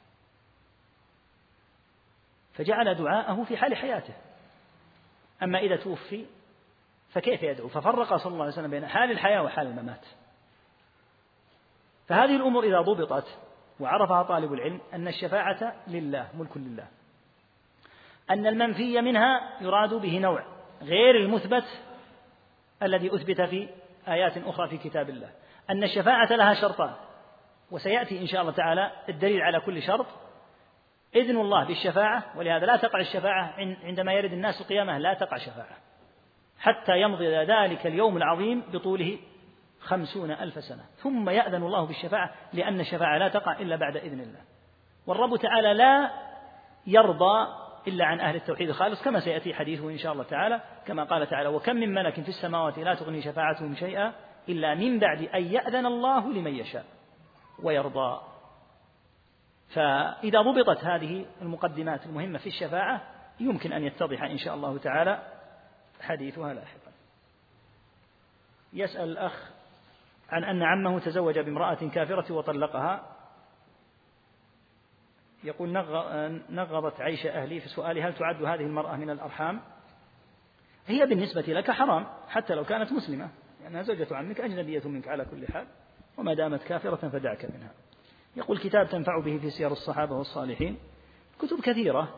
فجعل دعاءه في حال حياته، أما إذا توفي فكيف يدعو؟ ففرق صلى الله عليه وسلم بين حال الحياة وحال الممات. فهذه الأمور إذا ضبطت وعرفها طالب العلم، أن الشفاعة لله، ملك لله، أن المنفي منها يراد به نوع غير المثبت الذي أثبت في آيات أخرى في كتاب الله، أن الشفاعة لها شرطان، وسيأتي إن شاء الله تعالى الدليل على كل شرط: إذن الله بالشفاعة، ولهذا لا تقع الشفاعة عندما يرد الناس القيامة، لا تقع شفاعة حتى يمضي ذلك اليوم العظيم بطوله 50,000 سنة، ثم يأذن الله بالشفاعة، لأن الشفاعة لا تقع إلا بعد إذن الله. والرب تعالى لا يرضى إلا عن أهل التوحيد الخالص، كما سيأتي حديثه إن شاء الله تعالى، كما قال تعالى: وكم من ملك في السماوات لا تغني شفاعتهم شيئا إلا من بعد أن يأذن الله لمن يشاء ويرضى. فإذا ضبطت هذه المقدمات المهمة في الشفاعة يمكن أن يتضح إن شاء الله تعالى حديثها لاحقا. يسأل الأخ عن أن عمه تزوج بامرأة كافرة وطلقها، يقول: نغضت عيش أهلي في سؤالي: هل تعد هذه المرأة من الأرحام؟ هي بالنسبة لك حرام حتى لو كانت مسلمة، لأنها زوجة عمك أجنبية منك على كل حال، وما دامت كافرة فدعك منها. يقول: كتاب تنفع به في سير الصحابة والصالحين، كتب كثيرة،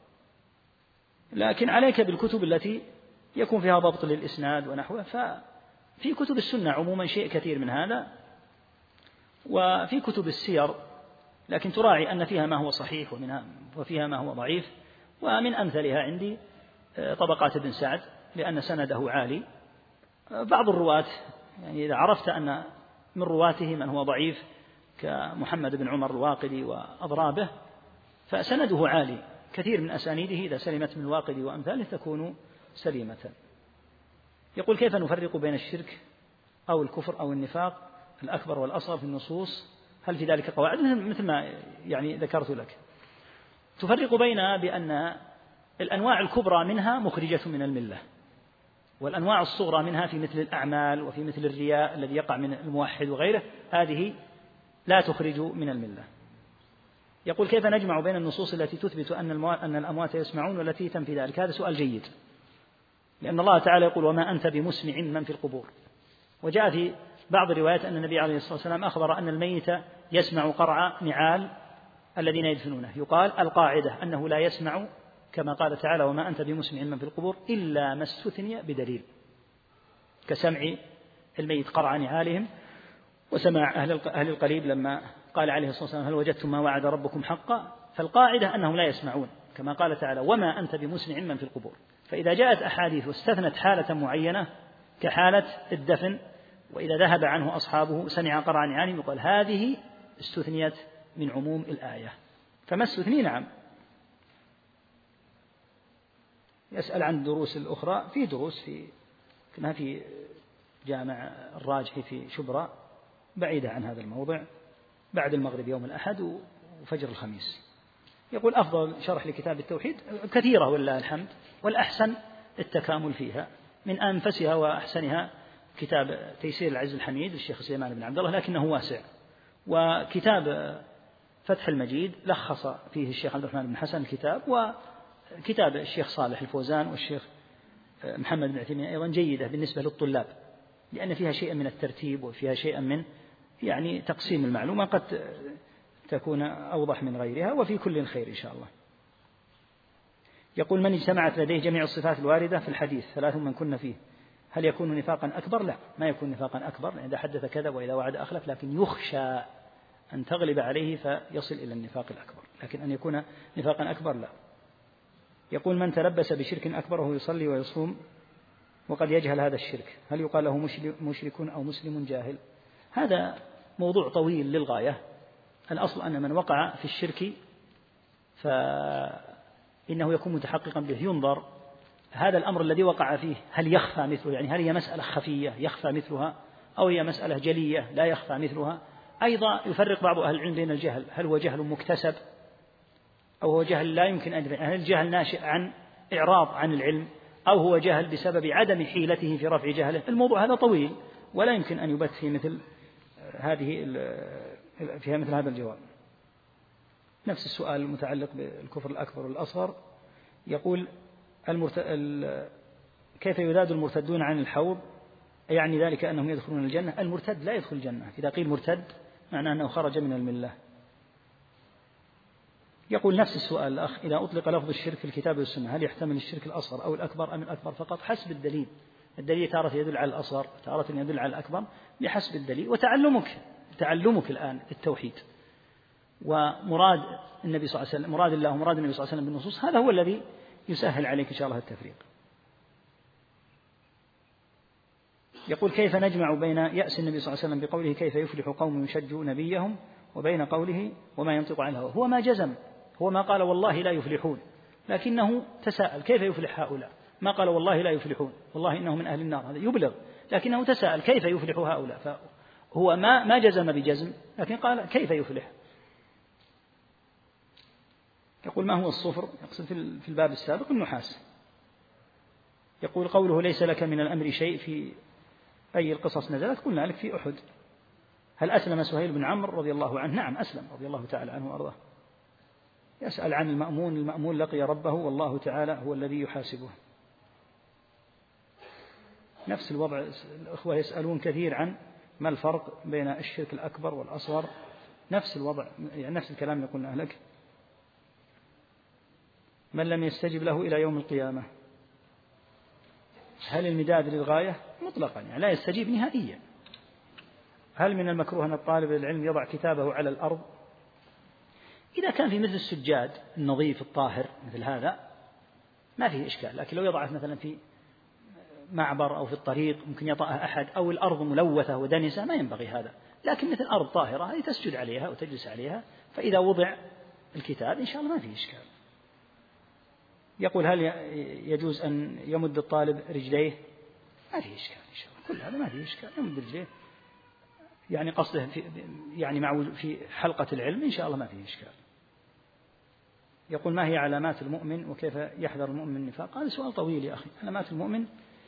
لكن عليك بالكتب التي يكون فيها ضبط للإسناد ونحوه. ففي كتب السنة عموما شيء كثير من هذا، وفي كتب السير، لكن تراعي أن فيها ما هو صحيح وفيها ما هو ضعيف. ومن أمثلها عندي طبقات ابن سعد، لأن سنده عالي. بعض الرواة يعني إذا عرفت أن من رواته من هو ضعيف كمحمد بن عمر الواقدي وأضرابه فسنده عالي، كثير من أسانيده إذا سلمت من الواقدي وأمثاله تكون سليمة. يقول كيف نفرق بين الشرك أو الكفر أو النفاق الأكبر والأصغر في النصوص؟ هل في ذلك قواعد؟ مثل ما يعني ذكرت لك. تفرق بينها بأن الأنواع الكبرى منها مخرجة من الملة، والأنواع الصغرى منها في مثل الأعمال وفي مثل الرياء الذي يقع من الموحد وغيره، هذه لا تخرج من الملة. يقول كيف نجمع بين النصوص التي تثبت أن الأموات يسمعون والتي تنفي ذلك؟ هذا سؤال جيد، لأن الله تعالى يقول وما أنت بمسمع من في القبور. وجاء في بعض الروايات أن النبي عليه الصلاة والسلام أخبر أن الميت يسمع قرع نعال الذين يدفنونه. يقال القاعدة أنه لا يسمع كما قال تعالى وما أنت بمسمع من في القبور إلا ما استثني بدليل، كسمع الميت قرع نعالهم وسمع أهل القريب لما قال عليه الصلاة والسلام هل وجدتم ما وعد ربكم حقا، فالقاعدة أنهم لا يسمعون كما قال تعالى وما أنت بمسمع من في القبور. فإذا جاءت أحاديث واستثنت حالة معينة كحالة الدفن وإذا ذهب عنه أصحابه سمع قرع نعالهم يقول هذه استثنيت من عموم الآية. فما استثني نعم. يسأل عن الدروس الأخرى، في دروس كما في جامع الراجحي في شبرا بعيدة عن هذا الموضع بعد المغرب يوم الأحد وفجر الخميس. يقول أفضل شرح لكتاب التوحيد كثيرة ولله الحمد، والأحسن التكامل فيها. من أنفسها وأحسنها كتاب تيسير العز الحميد للشيخ سليمان بن عبد الله لكنه واسع، وكتاب فتح المجيد لخص فيه الشيخ عبد الرحمن بن حسن الكتاب، وكتاب الشيخ صالح الفوزان والشيخ محمد بن عثيمين أيضا جيدة بالنسبة للطلاب، لأن فيها شيئا من الترتيب وفيها شيئا من يعني تقسيم المعلومة قد تكون أوضح من غيرها، وفي كل خير إن شاء الله. يقول من اجتمعت لديه جميع الصفات الواردة في الحديث 3 من كن فيه هل يكون نفاقا أكبر؟ لا، ما يكون نفاقا أكبر، إذا حدث كذب وإذا وعد أخلف، لكن يخشى أن تغلب عليه فيصل إلى النفاق الأكبر، لكن أن يكون نفاقا أكبر لا. يقول من تلبس بشرك أكبر وهو يصلي ويصوم وقد يجهل هذا الشرك هل يقال له مشرك أو مسلم جاهل؟ هذا موضوع طويل للغاية. الأصل أن من وقع في الشرك فإنه يكون متحققا به، ينظر هذا الأمر الذي وقع فيه هل يخفى مثله، يعني هل هي مسألة خفية يخفى مثلها أو هي مسألة جلية لا يخفى مثلها. أيضا يفرق بعض أهل العلم بين الجهل، هل هو جهل مكتسب أو هو جهل لا يمكن أن يدفع، هل الجهل ناشئ عن إعراض عن العلم أو هو جهل بسبب عدم حيلته في رفع جهله. الموضوع هذا طويل ولا يمكن أن يبث في مثل هذا الجواب. نفس السؤال المتعلق بالكفر الأكبر والأصغر. يقول كيف يذاد المرتدون عن الحوض؟ يعني ذلك أنهم يدخلون الجنة؟ المرتد لا يدخل الجنة، إذا قيل مرتد معناه أنه خرج من الملة. يقول نفس السؤال الأخ إذا أطلق لفظ الشرك في الكتاب والسنة هل يحتمل الشرك الأصغر أو الأكبر أم الأكبر فقط؟ حسب الدليل. الدليل تارة يدل على الأصغر تارة يدل على الأكبر بحسب الدليل، وتعلمك الآن التوحيد ومراد النبي صلى الله عليه وسلم، مراد الله ومراد النبي صلى الله عليه وسلم بالنصوص، هذا هو الذي يسهل عليك إن شاء الله التفريق. يقول كيف نجمع بين يأس النبي صلى الله عليه وسلم بقوله كيف يفلح قوم يشجوا نبيهم وبين قوله وما ينطق عن الهوى؟ هو ما جزم، هو ما قال والله لا يفلحون، لكنه تساءل كيف يفلح هؤلاء، ما قال والله لا يفلحون والله إنه من أهل النار، هذا يبلغ، لكنه تساءل كيف يفلح هؤلاء، فهو ما جزم بجزم لكن قال كيف يفلح. يقول ما هو الصفر؟ يقصد في الباب السابق النحاس. يقول قوله ليس لك من الأمر شيء في أي القصص نزلت؟ قلنا لك في أحد. هل أسلم سهيل بن عمرو رضي الله عنه؟ نعم أسلم رضي الله تعالى عنه وأرضاه. يسأل عن المأمون لقي ربه والله تعالى هو الذي يحاسبه. نفس الوضع الأخوة يسألون كثير عن ما الفرق بين الشرك الأكبر والأصغر، نفس الوضع يعني نفس الكلام اللي قلنا لك. من لم يستجب له إلى يوم القيامة هل المداد للغاية؟ مطلقا يعني لا يستجيب نهائيا. هل من المكروه أن الطالب العلم يضع كتابه على الأرض؟ إذا كان في مثل السجاد النظيف الطاهر مثل هذا ما فيه إشكال، لكن لو يضعه مثلا في معبر أو في الطريق ممكن يطأها أحد أو الأرض ملوثة ودنسة ما ينبغي هذا، لكن مثل أرض طاهرة هذه تسجد عليها وتجلس عليها، فإذا وضع الكتاب إن شاء الله ما فيه إشكال. يقول هل يجوز أن يمد الطالب رجليه ما فيه إشكال إن شاء الله، كل هذا ما فيه إشكال. يمد رجليه يعني قصده في حلقة العلم إن شاء الله ما فيه إشكال. يقول ما هي علامات المؤمن وكيف يحذر المؤمن من النفاق؟ هذا سؤال طويل يا أخي. علامات المؤمن،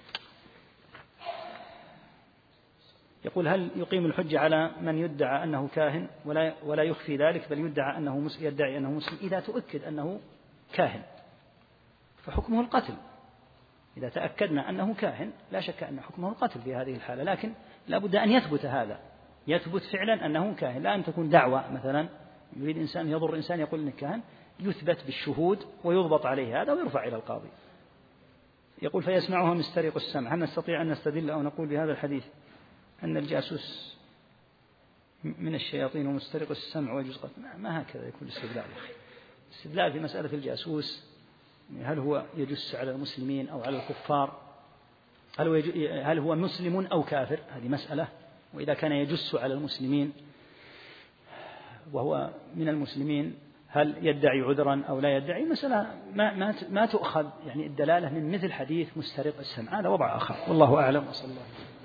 يقول هل يقيم الحجة على من يدعى أنه كاهن ولا يخفي ذلك بل يدعي أنه مسلم؟ إذا تؤكد أنه كاهن فحكمه القتل. إذا تأكدنا أنه كاهن لا شك أن حكمه القتل في هذه الحالة، لكن لا بد أن يثبت هذا، يثبت فعلا أنه كاهن، لا أن تكون دعوة مثلا يريد إنسان يضر إنسان يقول إنه كاهن، يثبت بالشهود ويضبط عليه هذا ويرفع إلى القاضي. يقول فيسمعها مسترق السمع، هل نستطيع أن نستدل أو نقول بهذا الحديث أن الجاسوس من الشياطين ومسترق السمع ويجوز قتله؟ ما هكذا يكون الاستدلال يا أخي. الاستدلال في مسألة الجاسوس هل هو يجس على المسلمين أو على الكفار، هل هو مسلم أو كافر، هذه مسألة. وإذا كان يجس على المسلمين وهو من المسلمين هل يدعي عذرا أو لا يدعي؟ مسألة ما تؤخذ يعني الدلالة من مثل حديث مسترق السمع، هذا وضع آخر والله أعلم. وصلى الله عليه وسلم.